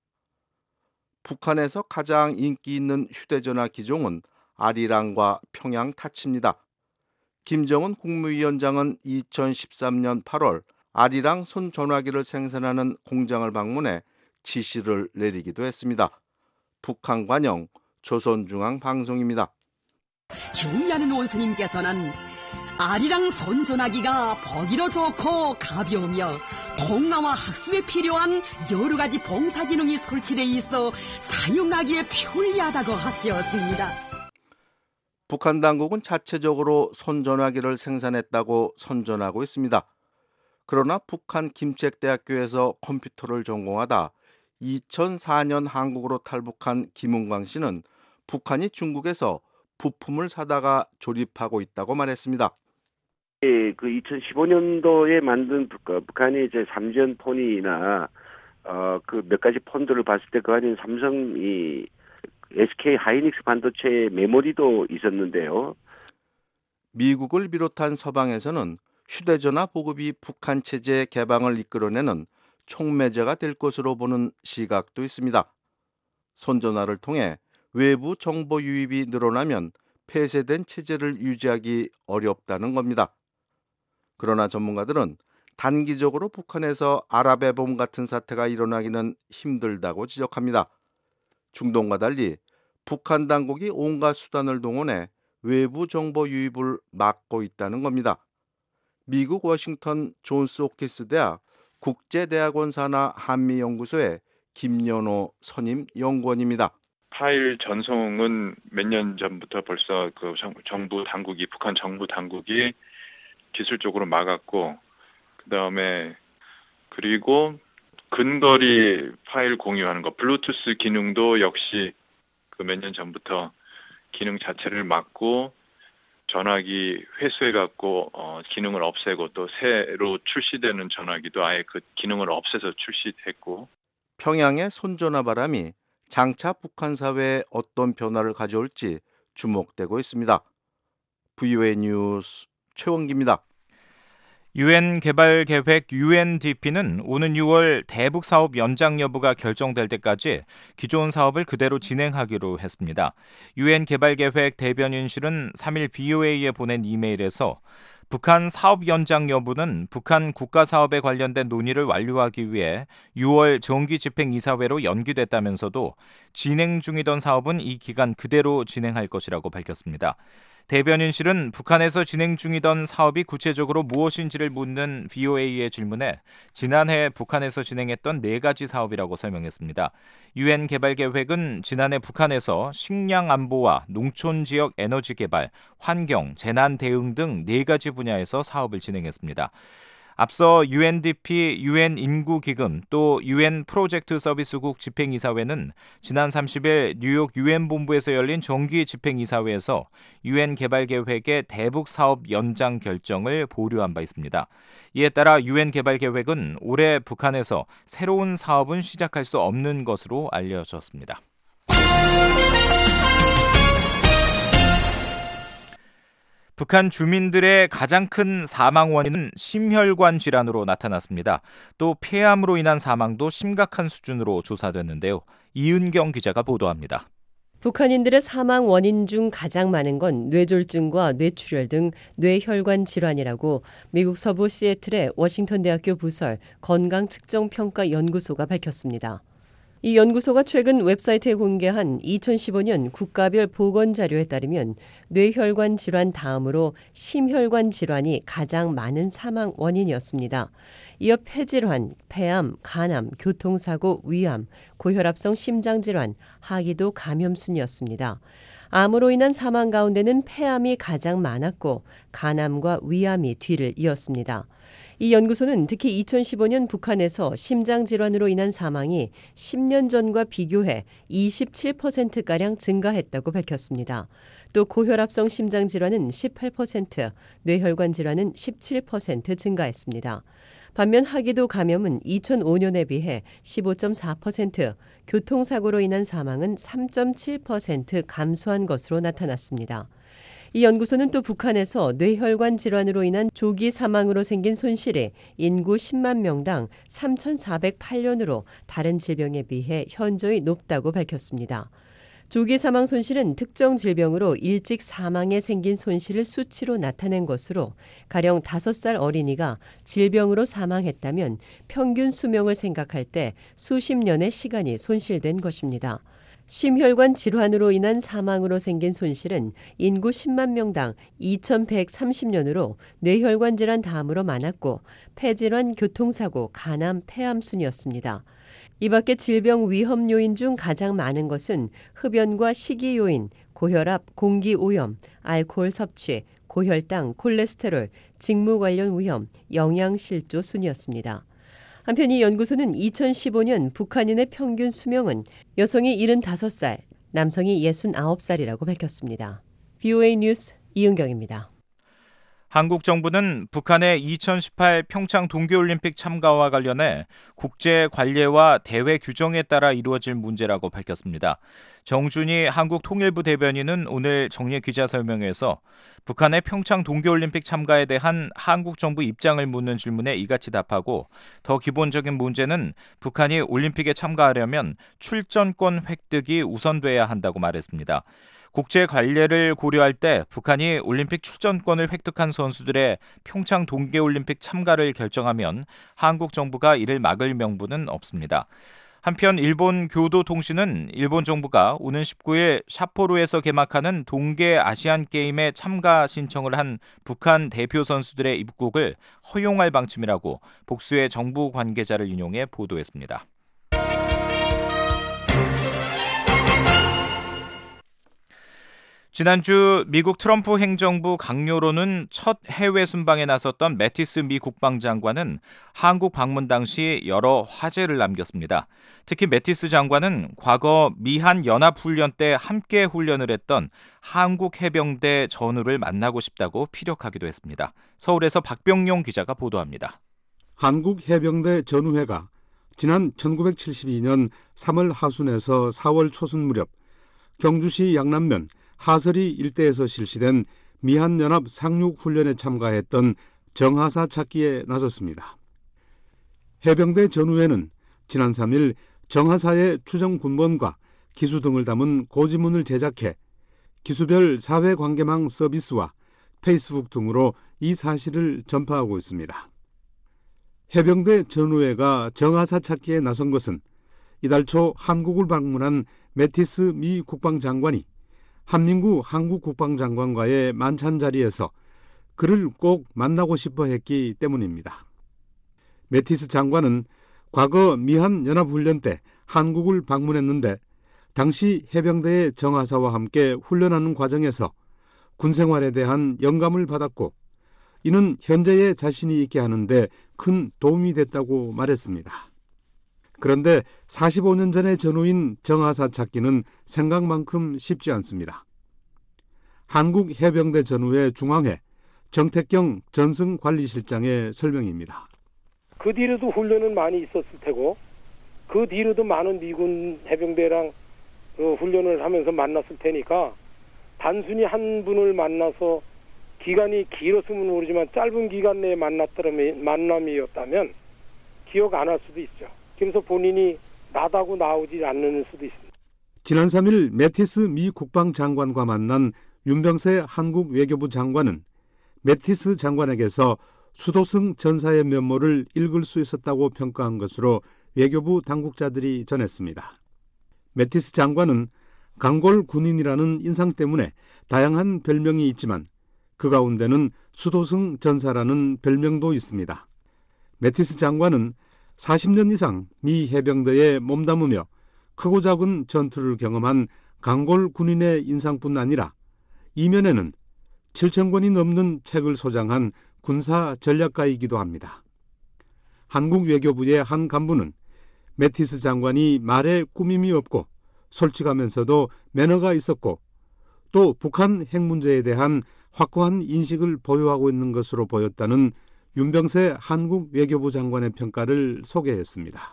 북한에서 가장 인기 있는 휴대전화 기종은 아리랑과 평양 타치입니다. 김정은 국무위원장은 이천십삼 년 팔월 아리랑 손전화기를 생산하는 공장을 방문해 지시를 내리기도 했습니다. 북한 관영 조선중앙방송입니다. 경리하는 원수님께서는 아리랑 손전화기가 보기도 좋고 가벼우며 통화와 학습에 필요한 여러 가지 봉사 기능이 설치되어 있어 사용하기에 편리하다고 하셨습니다. 북한 당국은 자체적으로 손전화기를 생산했다고 선전하고 있습니다. 그러나 북한 김책대학교에서 컴퓨터를 전공하다 이천사 년 한국으로 탈북한 김은광 씨는 북한이 중국에서 부품을 사다가 조립하고 있다고 말했습니다. 예, 그 이천십오 년도에 만든 북한의 이제 삼전 폰이나 어, 그 몇 가지 폰들을 봤을 때 그 안에 삼성이 에스케이 하이닉스 반도체 메모리도 있었는데요. 미국을 비롯한 서방에서는 휴대전화 보급이 북한 체제의 개방을 이끌어내는 촉매제가 될 것으로 보는 시각도 있습니다. 손전화를 통해 외부 정보 유입이 늘어나면 폐쇄된 체제를 유지하기 어렵다는 겁니다. 그러나 전문가들은 단기적으로 북한에서 아랍의 봄 같은 사태가 일어나기는 힘들다고 지적합니다. 중동과 달리 북한 당국이 온갖 수단을 동원해 외부 정보 유입을 막고 있다는 겁니다. 미국 워싱턴 존스 홉킨스 대학 국제대학원 산하 한미연구소의 김연호 선임 연구원입니다. 파일 전송은 몇 년 전부터 벌써 그 정부 당국이 북한 정부 당국이 기술적으로 막았고, 그 다음에 그리고 근거리 파일 공유하는 거, 블루투스 기능도 역시 그 몇 년 전부터 기능 자체를 막고 전화기 회수해갖고 어, 기능을 없애고 또 새로 출시되는 전화기도 아예 그 기능을 없애서 출시했고. 평양의 손전화 바람이 장차 북한 사회에 어떤 변화를 가져올지 주목되고 있습니다. 브이오에이 뉴스 최원기입니다. 유엔 개발계획 유엔디피는 오는 유월 대북 사업 연장 여부가 결정될 때까지 기존 사업을 그대로 진행하기로 했습니다. 유엔 개발계획 대변인실은 삼 일 브이오에이에 보낸 이메일에서 북한 사업 연장 여부는 북한 국가 사업에 관련된 논의를 완료하기 위해 유월 정기집행이사회로 연기됐다면서도 진행 중이던 사업은 이 기간 그대로 진행할 것이라고 밝혔습니다. 대변인실은 북한에서 진행 중이던 사업이 구체적으로 무엇인지를 묻는 브이오에이의 질문에 지난해 북한에서 진행했던 네 가지 사업이라고 설명했습니다. 유엔 개발계획은 지난해 북한에서 식량 안보와 농촌 지역 에너지 개발, 환경, 재난 대응 등 네 가지 분야에서 사업을 진행했습니다. 앞서 유엔디피 유엔 인구기금 또 유엔 프로젝트 서비스국 집행이사회는 지난 삼십 일 뉴욕 유엔 본부에서 열린 정기 집행이사회에서 유엔 개발계획의 대북 사업 연장 결정을 보류한 바 있습니다. 이에 따라 유엔 개발계획은 올해 북한에서 새로운 사업은 시작할 수 없는 것으로 알려졌습니다. 북한 주민들의 가장 큰 사망 원인은 심혈관 질환으로 나타났습니다. 또 폐암으로 인한 사망도 심각한 수준으로 조사됐는데요. 이은경 기자가 보도합니다. 북한인들의 사망 원인 중 가장 많은 건 뇌졸중과 뇌출혈 등 뇌혈관 질환이라고 미국 서부 시애틀의 워싱턴 대학교 부설 건강측정평가연구소가 밝혔습니다. 이 연구소가 최근 웹사이트에 공개한 이천십오 년 국가별 보건 자료에 따르면 뇌혈관 질환 다음으로 심혈관 질환이 가장 많은 사망 원인이었습니다. 이어 폐질환, 폐암, 간암, 교통사고, 위암, 고혈압성 심장질환, 하기도 감염 순이었습니다. 암으로 인한 사망 가운데는 폐암이 가장 많았고 간암과 위암이 뒤를 이었습니다. 이 연구소는 특히 이천십오 년 북한에서 심장질환으로 인한 사망이 십 년 전과 비교해 이십칠 퍼센트가량 증가했다고 밝혔습니다. 또 고혈압성 심장질환은 십팔 퍼센트, 뇌혈관 질환은 십칠 퍼센트 증가했습니다. 반면 하기도 감염은 이천오 년에 비해 십오 점 사 퍼센트, 교통사고로 인한 사망은 삼 점 칠 퍼센트 감소한 것으로 나타났습니다. 이 연구소는 또 북한에서 뇌혈관 질환으로 인한 조기 사망으로 생긴 손실이 인구 십만 명당 삼천사백팔 년으로 다른 질병에 비해 현저히 높다고 밝혔습니다. 조기 사망 손실은 특정 질병으로 일찍 사망에 생긴 손실을 수치로 나타낸 것으로 가령 다섯 살 어린이가 질병으로 사망했다면 평균 수명을 생각할 때 수십 년의 시간이 손실된 것입니다. 심혈관 질환으로 인한 사망으로 생긴 손실은 인구 십만 명당 이천백삼십 년으로 뇌혈관 질환 다음으로 많았고 폐질환, 교통사고, 간암, 폐암 순이었습니다. 이 밖에 질병 위험 요인 중 가장 많은 것은 흡연과 식이 요인, 고혈압, 공기오염, 알코올 섭취, 고혈당, 콜레스테롤, 직무 관련 위험, 영양실조 순이었습니다. 한편 이 연구소는 이천십오 년 북한인의 평균 수명은 여성이 칠십오 살, 남성이 육십구 살이라고 밝혔습니다. 브이오에이 뉴스 이은경입니다. 한국 정부는 북한의 이천십팔 평창 동계올림픽 참가와 관련해 국제 관례와 대회 규정에 따라 이루어질 문제라고 밝혔습니다. 정준희 한국 통일부 대변인은 오늘 정례 기자설명회에서 북한의 평창 동계올림픽 참가에 대한 한국 정부 입장을 묻는 질문에 이같이 답하고 더 기본적인 문제는 북한이 올림픽에 참가하려면 출전권 획득이 우선돼야 한다고 말했습니다. 국제 관례를 고려할 때 북한이 올림픽 출전권을 획득한 선수들의 평창 동계올림픽 참가를 결정하면 한국 정부가 이를 막을 명분은 없습니다. 한편 일본 교도통신은 일본 정부가 오는 십구 일 삿포로에서 개막하는 동계 아시안게임에 참가 신청을 한 북한 대표 선수들의 입국을 허용할 방침이라고 복수의 정부 관계자를 인용해 보도했습니다. 지난주 미국 트럼프 행정부 강요로는 첫 해외 순방에 나섰던 매티스 미 국방장관은 한국 방문 당시 여러 화제를 남겼습니다. 특히 매티스 장관은 과거 미한 연합훈련 때 함께 훈련을 했던 한국 해병대 전우를 만나고 싶다고 피력하기도 했습니다. 서울에서 박병용 기자가 보도합니다. 한국 해병대 전우회가 지난 천구백칠십이 년 삼월 하순에서 사월 초순 무렵 경주시 양남면 하서리 일대에서 실시된 미한연합 상륙훈련에 참가했던 정하사 찾기에 나섰습니다. 해병대 전우회는 지난 삼 일 정하사의 추정군번과 기수 등을 담은 고지문을 제작해 기수별 사회관계망 서비스와 페이스북 등으로 이 사실을 전파하고 있습니다. 해병대 전우회가 정하사 찾기에 나선 것은 이달 초 한국을 방문한 매티스 미 국방장관이 한민구 한국 국방장관과의 만찬 자리에서 그를 꼭 만나고 싶어 했기 때문입니다. 매티스 장관은 과거 미한 연합훈련 때 한국을 방문했는데 당시 해병대의 정하사와 함께 훈련하는 과정에서 군생활에 대한 영감을 받았고 이는 현재의 자신이 있게 하는데 큰 도움이 됐다고 말했습니다. 그런데 사십오 년 전의 전우인 정하사 찾기는 생각만큼 쉽지 않습니다. 한국해병대 전우회 중앙회 정택경 전승관리실장의 설명입니다. 그 뒤로도 훈련은 많이 있었을 테고 그 뒤로도 많은 미군 해병대랑 그 훈련을 하면서 만났을 테니까 단순히 한 분을 만나서 기간이 길었으면 모르지만 짧은 기간 내에 만났다면 만남이었다면 기억 안 할 수도 있죠. 그래서 본인이 나다고 나오지 않는 수도 있습니다. 지난 삼 일 매티스 미 국방장관과 만난 윤병세 한국 외교부 장관은 매티스 장관에게서 수도승 전사의 면모를 읽을 수 있었다고 평가한 것으로 외교부 당국자들이 전했습니다. 매티스 장관은 강골 군인이라는 인상 때문에 다양한 별명이 있지만 그 가운데는 수도승 전사라는 별명도 있습니다. 매티스 장관은 사십 년 이상 미 해병대에 몸담으며 크고 작은 전투를 경험한 강골 군인의 인상뿐 아니라 이면에는 칠천 권이 넘는 책을 소장한 군사 전략가이기도 합니다. 한국 외교부의 한 간부는 매티스 장관이 말에 꾸밈이 없고 솔직하면서도 매너가 있었고 또 북한 핵 문제에 대한 확고한 인식을 보유하고 있는 것으로 보였다는 윤병세 한국 외교부 장관의 평가를 소개했습니다.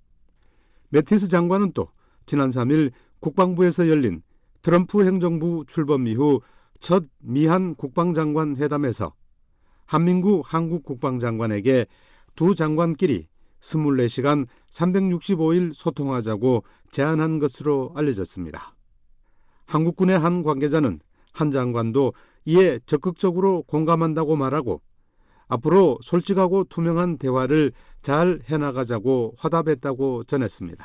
매티스 장관은 또 지난 삼 일 국방부에서 열린 트럼프 행정부 출범 이후 첫 미한 국방장관 회담에서 한민구 한국 국방장관에게 두 장관끼리 이십사 시간 삼백육십오 일 소통하자고 제안한 것으로 알려졌습니다. 한국군의 한 관계자는 한 장관도 이에 적극적으로 공감한다고 말하고 앞으로 솔직하고 투명한 대화를 잘 해나가자고 화답했다고 전했습니다.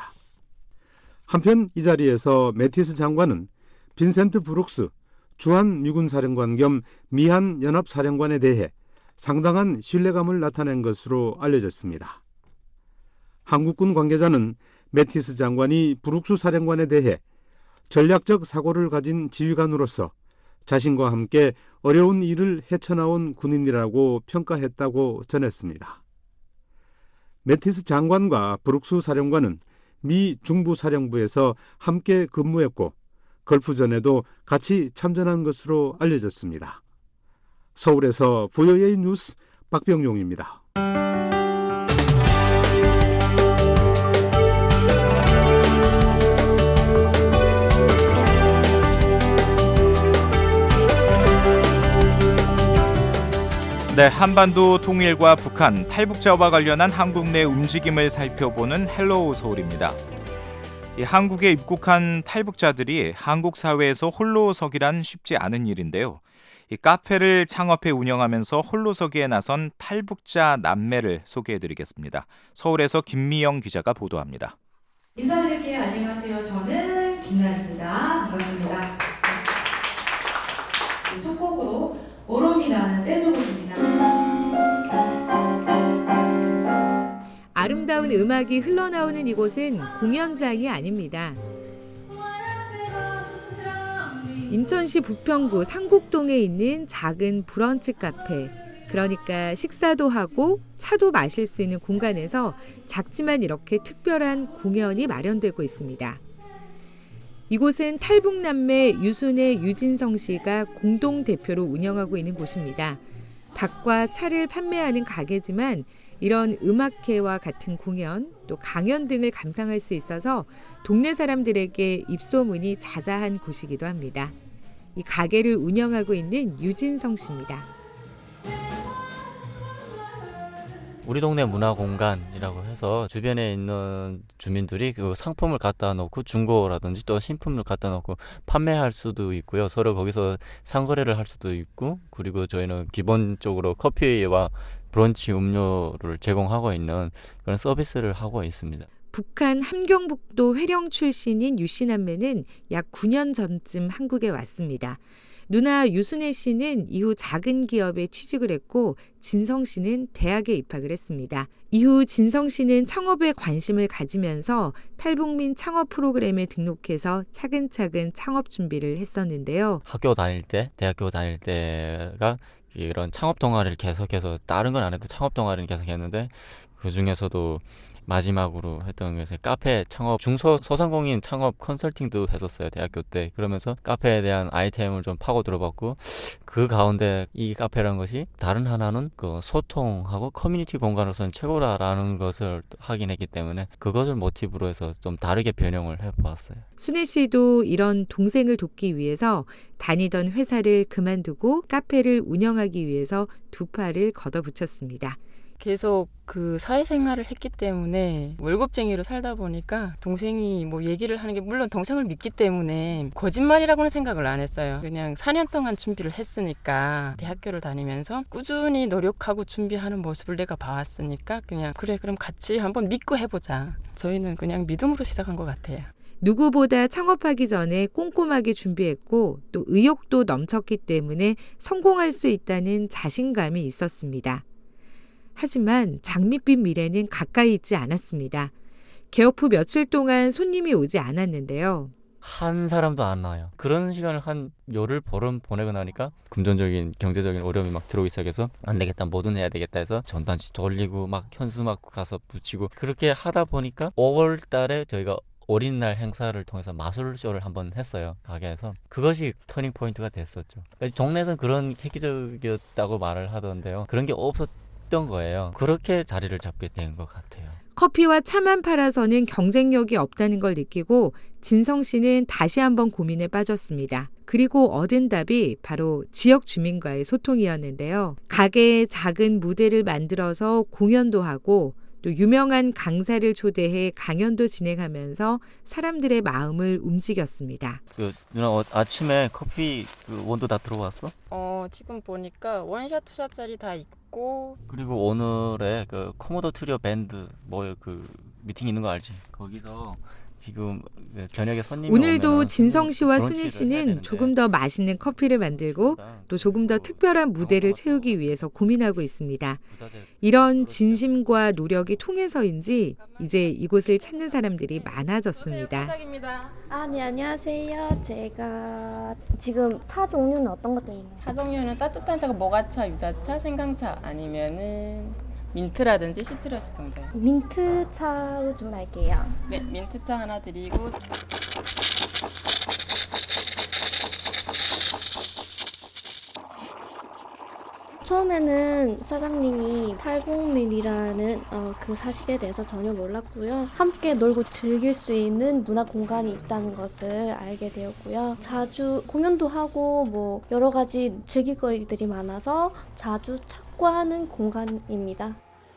한편 이 자리에서 매티스 장관은 빈센트 브룩스 주한 미군 사령관 겸 미한 연합사령관에 대해 상당한 신뢰감을 나타낸 것으로 알려졌습니다. 한국군 관계자는 매티스 장관이 브룩스 사령관에 대해 전략적 사고를 가진 지휘관으로서 자신과 함께 어려운 일을 헤쳐나온 군인이라고 평가했다고 전했습니다. 매티스 장관과 브룩스 사령관은 미 중부사령부에서 함께 근무했고 걸프전에도 같이 참전한 것으로 알려졌습니다. 서울에서 브이오에이 뉴스 박병용입니다. 네, 한반도 통일과 북한, 탈북자와 관련한 한국 내 움직임을 살펴보는 헬로우 서울입니다. 이 한국에 입국한 탈북자들이 한국 사회에서 홀로서기란 쉽지 않은 일인데요. 이 카페를 창업해 운영하면서 홀로서기에 나선 탈북자 남매를 소개해드리겠습니다. 서울에서 김미영 기자가 보도합니다. 인사드릴게요. 안녕하세요. 저는 김나리입니다. 반갑습니다. 첫 곡으로 오롬이라는 재즈곡입니다. 아름다운 음악이 흘러나오는 이곳은 공연장이 아닙니다. 인천시 부평구 상곡동에 있는 작은 브런치 카페, 그러니까 식사도 하고 차도 마실 수 있는 공간에서 작지만 이렇게 특별한 공연이 마련되고 있습니다. 이곳은 탈북남매 유순의 유진성 씨가 공동대표로 운영하고 있는 곳입니다. 밥과 차를 판매하는 가게지만 이런 음악회와 같은 공연, 또 강연 등을 감상할 수 있어서 동네 사람들에게 입소문이 자자한 곳이기도 합니다. 이 가게를 운영하고 있는 유진성 씨입니다. 우리 동네 문화공간이라고 해서 주변에 있는 주민들이 그 상품을 갖다 놓고 중고라든지 또 신품을 갖다 놓고 판매할 수도 있고요. 서로 거기서 상거래를 할 수도 있고, 그리고 저희는 기본적으로 커피와 브런치 음료를 제공하고 있는 그런 서비스를 하고 있습니다. 북한 함경북도 회령 출신인 유씨 남매는 약 구 년 전쯤 한국에 왔습니다. 누나 유순애 씨는 이후 작은 기업에 취직을 했고 진성 씨는 대학에 입학을 했습니다. 이후 진성 씨는 창업에 관심을 가지면서 탈북민 창업 프로그램에 등록해서 차근차근 창업 준비를 했었는데요. 학교 다닐 때, 대학교 다닐 때가 이런 창업 동아리를 계속해서 다른 건 안 해도 창업 동아리는 계속했는데 그 중에서도 마지막으로 했던 것이 카페 창업 중소 소상공인 창업 컨설팅도 했었어요 대학교 때. 그러면서 카페에 대한 아이템을 좀 파고 들어봤고 그 가운데 이 카페라는 것이 다른 하나는 그 소통하고 커뮤니티 공간으로서는 최고라라는 것을 확인했기 때문에 그것을 모티브로 해서 좀 다르게 변형을 해보았어요. 순애 씨도 이런 동생을 돕기 위해서 다니던 회사를 그만두고 카페를 운영하기 위해서 두 팔을 걷어붙였습니다. 계속 그 사회생활을 했기 때문에 월급쟁이로 살다 보니까 동생이 뭐 얘기를 하는 게 물론 동생을 믿기 때문에 거짓말이라고는 생각을 안 했어요. 그냥 사 년 동안 준비를 했으니까 대학교를 다니면서 꾸준히 노력하고 준비하는 모습을 내가 봐왔으니까 그냥 그래 그럼 같이 한번 믿고 해보자. 저희는 그냥 믿음으로 시작한 것 같아요. 누구보다 창업하기 전에 꼼꼼하게 준비했고 또 의욕도 넘쳤기 때문에 성공할 수 있다는 자신감이 있었습니다. 하지만 장밋빛 미래는 가까이 있지 않았습니다. 개업 후 며칠 동안 손님이 오지 않았는데요. 한 사람도 안 나와요. 그런 시간을 한 열흘 보름 보내고 나니까 금전적인 경제적인 어려움이 막 들어오기 시작해서 안 되겠다 뭐든 해야 되겠다 해서 전단지 돌리고 막 현수 막 가서 붙이고 그렇게 하다 보니까 오월 달에 저희가 어린날 행사를 통해서 마술쇼를 한번 했어요. 가게에서. 그것이 터닝 포인트가 됐었죠. 동네에서는 그런 획기적이었다고 말을 하던데요. 그런 게 없었던 거예요. 그렇게 자리를 잡게 된 것 같아요. 커피와 차만 팔아서는 경쟁력이 없다는 걸 느끼고 진성 씨는 다시 한번 고민에 빠졌습니다. 그리고 얻은 답이 바로 지역 주민과의 소통이었는데요. 가게에 작은 무대를 만들어서 공연도 하고 또 유명한 강사를 초대해 강연도 진행하면서 사람들의 마음을 움직였습니다. 그 누나 어, 아침에 커피 그 원두 다 들어왔어? 어 지금 보니까 원샷 투샷짜리 다 있고 그리고 오늘의 그 코모도 트리오 밴드 뭐 그 미팅 있는 거 알지? 거기서 지금 저녁에 손님이 오늘도 진성 씨와 순희 씨는 조금 더 맛있는 커피를 만들고 또 조금 더 특별한 무대를 채우기 위해서 고민하고 있습니다. 이런 진심과 노력이 통해서인지 이제 이곳을 찾는 사람들이 많아졌습니다. 아, 네, 안녕하세요. 제가 지금 차 종류는 어떤 것들이 있나요? 차 종류는 따뜻한 차가 모가차, 유자차, 생강차 아니면은 민트라든지 시트러스 정도요. 민트차로 주문할게요. 네, 민트차 하나 드리고 처음에는 사장님이 팔공민이라는 어, 그 사실에 대해서 전혀 몰랐고요. 함께 놀고 즐길 수 있는 문화 공간이 있다는 것을 알게 되었고요. 자주 공연도 하고 뭐 여러 가지 즐길 거리들이 많아서 자주 찾고하는 공간입니다.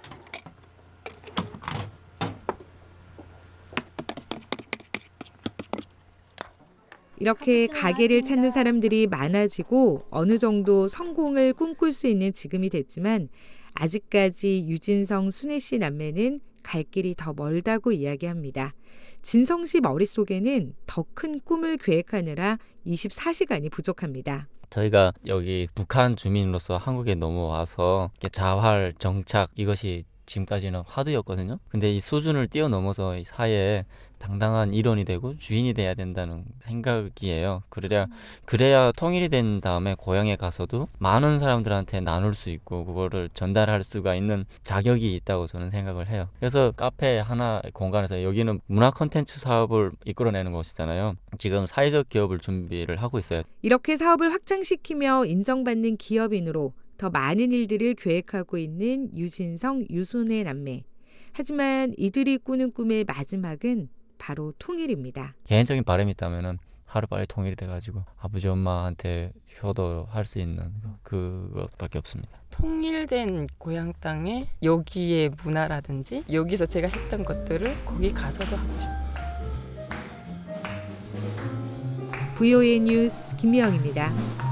이렇게 가게를 찾는 사람들이 많아지고 어느 정도 성공을 꿈꿀 수 있는 지금이 됐지만 아직까지 유진성, 순애 씨 남매는 갈 길이 더 멀다고 이야기합니다. 진성 씨 머릿속에는 더 큰 꿈을 계획하느라 이십사 시간이 부족합니다. 저희가 여기 북한 주민으로서 한국에 넘어와서 자활, 정착 이것이 지금까지는 화두였거든요. 근데 이 수준을 뛰어넘어서 이 사회에 당당한 일원이 되고 주인이 돼야 된다는 생각이에요. 그래야 그래야 통일이 된 다음에 고향에 가서도 많은 사람들한테 나눌 수 있고 그거를 전달할 수가 있는 자격이 있다고 저는 생각을 해요. 그래서 카페 하나 공간에서 여기는 문화 콘텐츠 사업을 이끌어내는 곳이잖아요. 지금 사회적 기업을 준비를 하고 있어요. 이렇게 사업을 확장시키며 인정받는 기업인으로 더 많은 일들을 계획하고 있는 유진성, 유순애 남매. 하지만 이들이 꾸는 꿈의 마지막은 바로 통일입니다. 개인적인 바람이 있다면 하루빨리 통일이 돼가지고 아버지 엄마한테 효도할 수 있는 그것밖에 없습니다. 통일된 고향 땅에 여기의 문화라든지 여기서 제가 했던 것들을 거기 가서도 하고 싶어요. 브이오에이 뉴스 김미영입니다.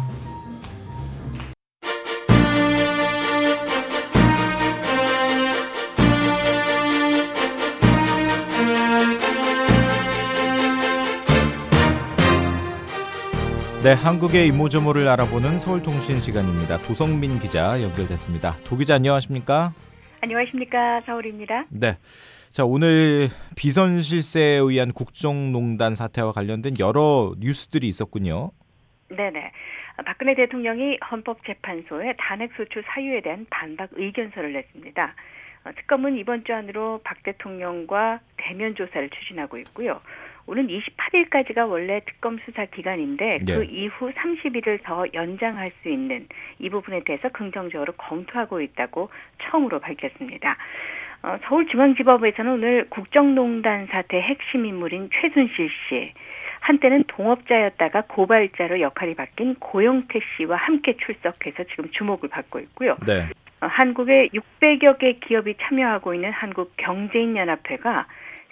네, 한국의 이모저모를 알아보는 서울통신 시간입니다. 도성민 기자 연결됐습니다. 도 기자 안녕하십니까? 안녕하십니까? 서울입니다. 네, 자 오늘 비선 실세에 의한 국정농단 사태와 관련된 여러 뉴스들이 있었군요. 네네. 박근혜 대통령이 헌법재판소에 탄핵소추 사유에 대한 반박 의견서를 냈습니다. 특검은 이번 주 안으로 박 대통령과 대면 조사를 추진하고 있고요. 오는 이십팔 일까지가 원래 특검 수사 기간인데 네. 그 이후 삼십 일을 더 연장할 수 있는 이 부분에 대해서 긍정적으로 검토하고 있다고 처음으로 밝혔습니다. 어, 서울중앙지법에서는 오늘 국정농단 사태 핵심 인물인 최순실 씨, 한때는 동업자였다가 고발자로 역할이 바뀐 고영태 씨와 함께 출석해서 지금 주목을 받고 있고요. 네. 어, 한국의 육백여 개 기업이 참여하고 있는 한국경제인연합회가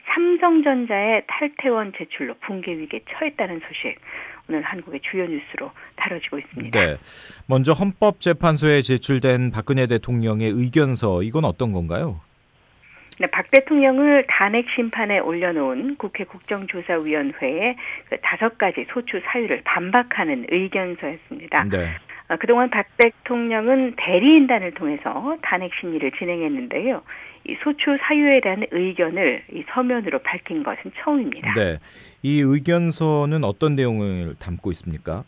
삼성전자의 탈퇴원 제출로 붕괴 위기에 처했다는 소식, 오늘 한국의 주요 뉴스로 다뤄지고 있습니다. 네, 먼저 헌법재판소에 제출된 박근혜 대통령의 의견서, 이건 어떤 건가요? 네, 박 대통령을 탄핵 심판에 올려놓은 국회 국정조사위원회의 그 다섯 가지 소추 사유를 반박하는 의견서였습니다. 네. 어, 그동안 박 대통령은 대리인단을 통해서 탄핵 심리를 진행했는데요. 이 소추 사유에 대한 의견을 이 서면으로 밝힌 것은 처음입니다. 네, 이 의견서는 어떤 내용을 담고 있습니까?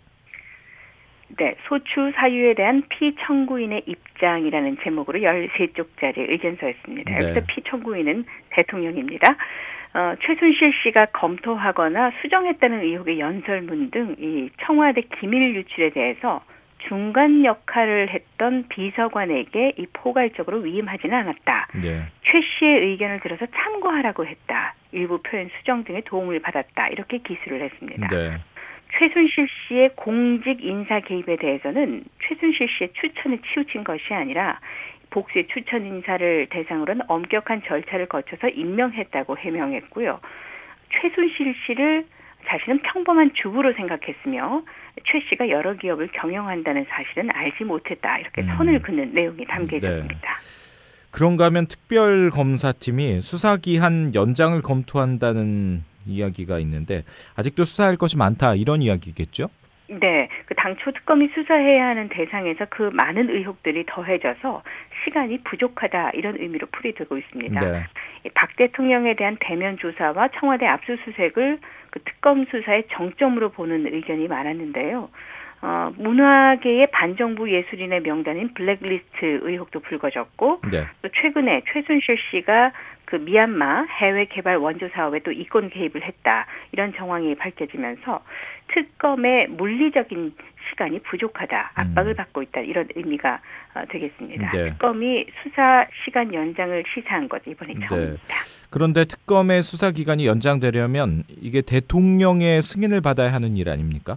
네, 소추 사유에 대한 피청구인의 입장이라는 제목으로 열세 쪽짜리 의견서였습니다. 네. 여기서 피청구인은 대통령입니다. 어, 최순실 씨가 검토하거나 수정했다는 의혹의 연설문 등 이 청와대 기밀 유출에 대해서 중간 역할을 했던 비서관에게 이 포괄적으로 위임하지는 않았다. 네. 최 씨의 의견을 들어서 참고하라고 했다. 일부 표현 수정 등의 도움을 받았다. 이렇게 기술을 했습니다. 네. 최순실 씨의 공직 인사 개입에 대해서는 최순실 씨의 추천에 치우친 것이 아니라 복수의 추천 인사를 대상으로는 엄격한 절차를 거쳐서 임명했다고 해명했고요. 최순실 씨를 자신은 평범한 주부로 생각했으며 최 씨가 여러 기업을 경영한다는 사실은 알지 못했다. 이렇게 음. 선을 긋는 내용이 담겨 있습니다. 네. 그런가 하면 특별검사팀이 수사기한 연장을 검토한다는 이야기가 있는데 아직도 수사할 것이 많다, 이런 이야기겠죠? 네, 그 당초 특검이 수사해야 하는 대상에서 그 많은 의혹들이 더해져서 시간이 부족하다, 이런 의미로 풀이되고 있습니다. 네. 박 대통령에 대한 대면 조사와 청와대 압수수색을 그 특검 수사의 정점으로 보는 의견이 많았는데요. 어, 문화계의 반정부 예술인의 명단인 블랙리스트 의혹도 불거졌고, 네. 또 최근에 최순실 씨가 그 미얀마 해외 개발 원조 사업에 또 이권 개입을 했다, 이런 정황이 밝혀지면서 특검의 물리적인 시간이 부족하다, 압박을 음. 받고 있다, 이런 의미가 어, 되겠습니다. 네. 특검이 수사 시간 연장을 시사한 것 이번이 처음입니다. 네. 그런데 특검의 수사 기간이 연장되려면 이게 대통령의 승인을 받아야 하는 일 아닙니까?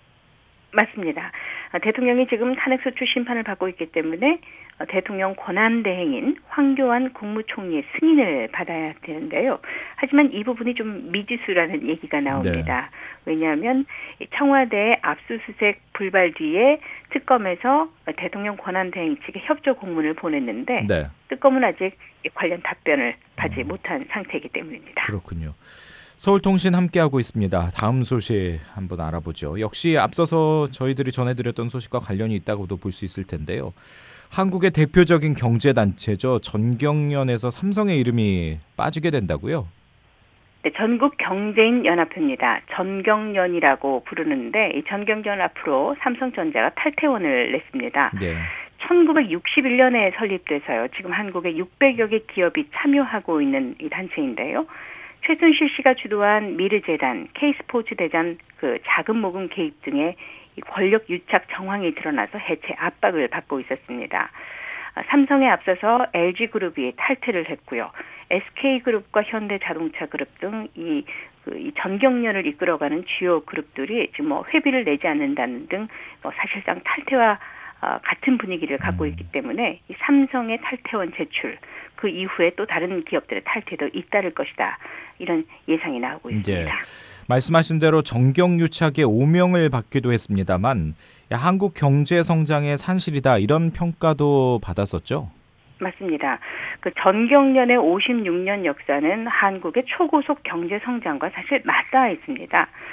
맞습니다. 대통령이 지금 탄핵소추 심판을 받고 있기 때문에 대통령 권한대행인 황교안 국무총리의 승인을 받아야 되는데요. 하지만 이 부분이 좀 미지수라는 얘기가 나옵니다. 네. 왜냐하면 청와대 압수수색 불발 뒤에 특검에서 대통령 권한대행 측에 협조 공문을 보냈는데 네. 특검은 아직 관련 답변을 받지 음. 못한 상태이기 때문입니다. 그렇군요. 서울통신 함께하고 있습니다. 다음 소식 한번 알아보죠. 역시 앞서서 저희들이 전해드렸던 소식과 관련이 있다고도 볼 수 있을 텐데요. 한국의 대표적인 경제단체죠. 전경련에서 삼성의 이름이 빠지게 된다고요? 네, 전국경제인연합회입니다. 전경련이라고 부르는데 이 전경련 앞으로 삼성전자가 탈퇴원을 냈습니다. 네. 천구백육십일 년에 설립돼서요. 지금 한국에 육백여 개 기업이 참여하고 있는 이 단체인데요. 최순실 씨가 주도한 미르재단, K스포츠대전 그 자금 모금 개입 등의 권력 유착 정황이 드러나서 해체 압박을 받고 있었습니다. 삼성에 앞서서 엘지그룹이 탈퇴를 했고요. 에스케이그룹과 현대자동차그룹 등 이 그 이 전경련을 이끌어가는 주요 그룹들이 지금 뭐 회비를 내지 않는다는 등 뭐 사실상 탈퇴와 어, 같은 분위기를 갖고 있기 때문에 이 삼성의 탈퇴원 제출, 그 이후에 또 다른 기업들의 탈퇴도 잇따를 것이다, 이런 예상이 나오고 있습니다. 네. 말씀하신 대로 정경유착의 오명을 받기도 했습니다만 야, 한국 경제 성장의 산실이다, 이런 평가도 받았었죠? 맞습니다. 그 전경련의 오십육 년 역사는 한국의 초고속 경제 성장과 사실 맞닿아 있습니다.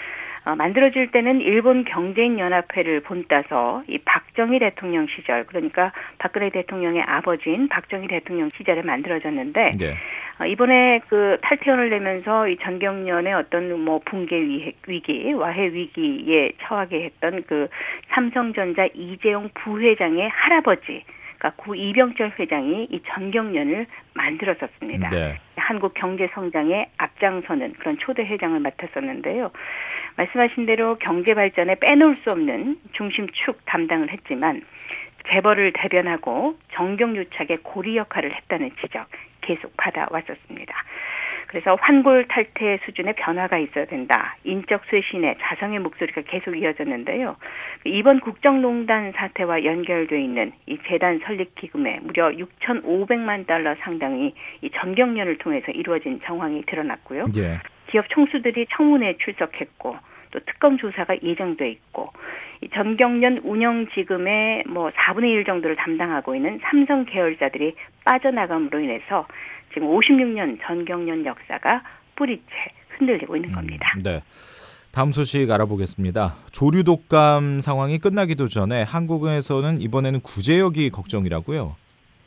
어, 만들어질 때는 일본 경제인연합회를 본따서 이 박정희 대통령 시절, 그러니까 박근혜 대통령의 아버지인 박정희 대통령 시절에 만들어졌는데 네. 어, 이번에 그 탈퇴원을 내면서 이 전경련의 어떤 뭐 붕괴 위기, 와해 위기에 처하게 했던 그 삼성전자 이재용 부회장의 할아버지, 그러니까 구 이병철 회장이 이 전경련을 만들었었습니다. 네. 한국 경제 성장에 앞장서는 그런 초대 회장을 맡았었는데요. 말씀하신 대로 경제 발전에 빼놓을 수 없는 중심축 담당을 했지만 재벌을 대변하고 정경유착의 고리 역할을 했다는 지적 계속 받아왔었습니다. 그래서 환골 탈태 수준의 변화가 있어야 된다. 인적 쇄신의 자성의 목소리가 계속 이어졌는데요. 이번 국정농단 사태와 연결돼 있는 이 재단 설립 기금에 무려 육천오백만 달러 상당이 이 전경련을 통해서 이루어진 정황이 드러났고요. 예. 기업 총수들이 청문회에 출석했고 또 특검 조사가 예정돼 있고 이 전경련 운영지금의 뭐 사분의 일 정도를 담당하고 있는 삼성 계열사들이 빠져나감으로 인해서 지금 오십육 년 전경련 역사가 뿌리채 흔들리고 있는 겁니다. 음, 네. 다음 소식 알아보겠습니다. 조류 독감 상황이 끝나기도 전에 한국에서는 이번에는 구제역이 걱정이라고요.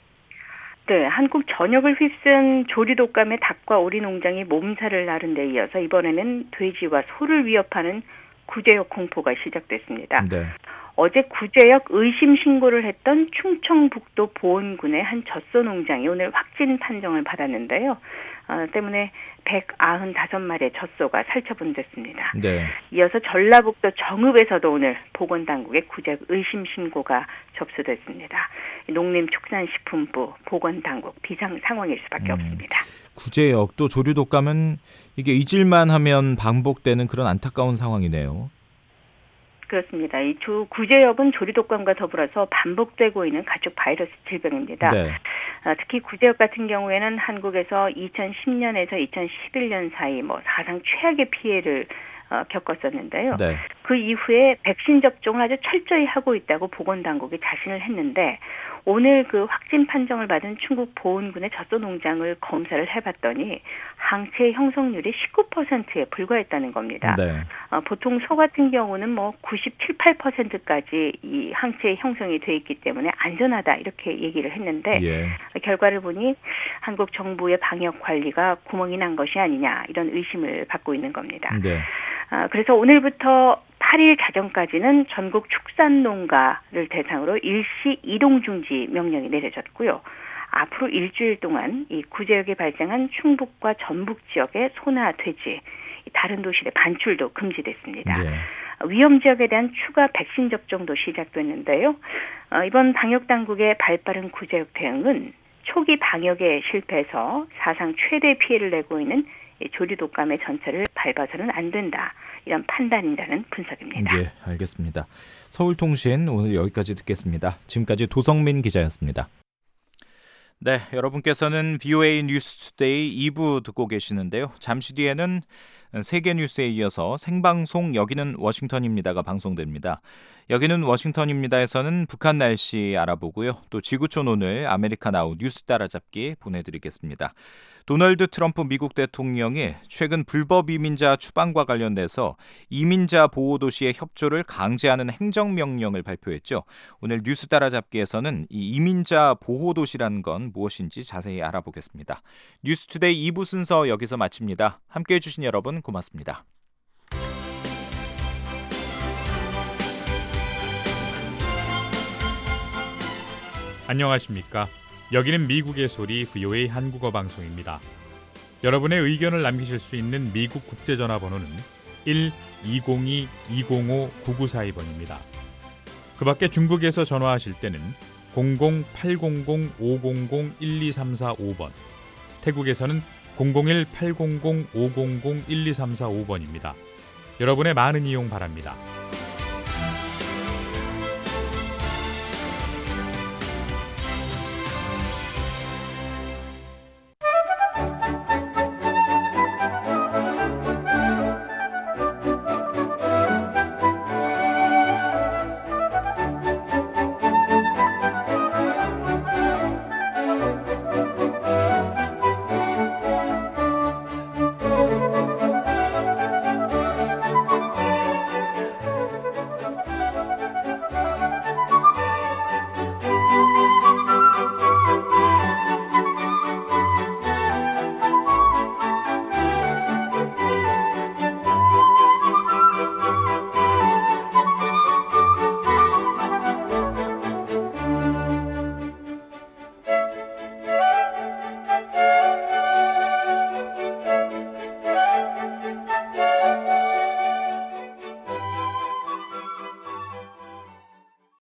네, 한국 전역을 휩쓴 조류 독감의 닭과 오리 농장이 몸살을 앓은 데 이어서 이번에는 돼지와 소를 위협하는 구제역 공포가 시작됐습니다. 네. 어제 구제역 의심 신고를 했던 충청북도 보은군의 한 젖소 농장이 오늘 확진 판정을 받았는데요. 어, 때문에 백구십오 마리의 젖소가 살처분됐습니다. 네. 이어서 전라북도 정읍에서도 오늘 보건당국에 구제역 의심 신고가 접수됐습니다. 농림축산식품부, 보건당국 비상 상황일 수밖에 음, 없습니다. 구제역 또 조류 독감은 이게 잊을만 하면 반복되는 그런 안타까운 상황이네요. 그렇습니다. 이 조, 구제역은 조류독감과 더불어서 반복되고 있는 가축 바이러스 질병입니다. 네. 어, 특히 구제역 같은 경우에는 한국에서 이천십 년에서 이천십일 년 사이 뭐 사상 최악의 피해를 어, 겪었었는데요. 네. 그 이후에 백신 접종을 아주 철저히 하고 있다고 보건당국이 자신을 했는데 오늘 그 확진 판정을 받은 충북 보은군의 젖소 농장을 검사를 해봤더니 항체 형성률이 십구 퍼센트에 불과했다는 겁니다. 네. 어, 보통 소 같은 경우는 뭐 구십칠, 팔 퍼센트까지 이 항체 형성이 돼 있기 때문에 안전하다 이렇게 얘기를 했는데 예. 결과를 보니 한국 정부의 방역 관리가 구멍이 난 것이 아니냐 이런 의심을 받고 있는 겁니다. 네. 아, 그래서 오늘부터 팔 일 자정까지는 전국 축산농가를 대상으로 일시 이동 중지 명령이 내려졌고요. 앞으로 일주일 동안 이 구제역에 발생한 충북과 전북 지역의 소나 돼지, 다른 도시의 반출도 금지됐습니다. 네. 위험 지역에 대한 추가 백신 접종도 시작됐는데요. 어, 이번 방역당국의 발빠른 구제역 대응은 초기 방역에 실패해서 사상 최대 피해를 내고 있는 조류 독감의 전철을 밟아서는 안 된다. 이런 판단이라는 분석입니다. 네, 알겠습니다. 서울통신 오늘 여기까지 듣겠습니다. 지금까지 도성민 기자였습니다. 네, 여러분께서는 비오에이 뉴스투데이 이 부 듣고 계시는데요. 잠시 뒤에는 세계 뉴스에 이어서 생방송 여기는 워싱턴입니다가 방송됩니다. 여기는 워싱턴입니다에서는 북한 날씨 알아보고요. 또 지구촌 오늘 아메리카 나우 뉴스 따라잡기 보내드리겠습니다. 도널드 트럼프 미국 대통령이 최근 불법 이민자 추방과 관련돼서 이민자 보호도시의 협조를 강제하는 행정명령을 발표했죠. 오늘 뉴스 따라잡기에서는 이 이민자 보호도시라는 건 무엇인지 자세히 알아보겠습니다. 뉴스투데이 이 부 순서 여기서 마칩니다. 함께해 주신 여러분 고맙습니다. 안녕하십니까. 여기는 미국의 소리 브이오에이 한국어 방송입니다. 여러분의 의견을 남기실 수 있는 미국 국제전화번호는 일 이공이 이공오 구구사이 번입니다. 그 밖에 중국에서 전화하실 때는 공공 팔공공 오공공 일이삼사오 번, 태국에서는 공공일 팔공공 오공공 일이삼사오 번입니다. 여러분의 많은 이용 바랍니다.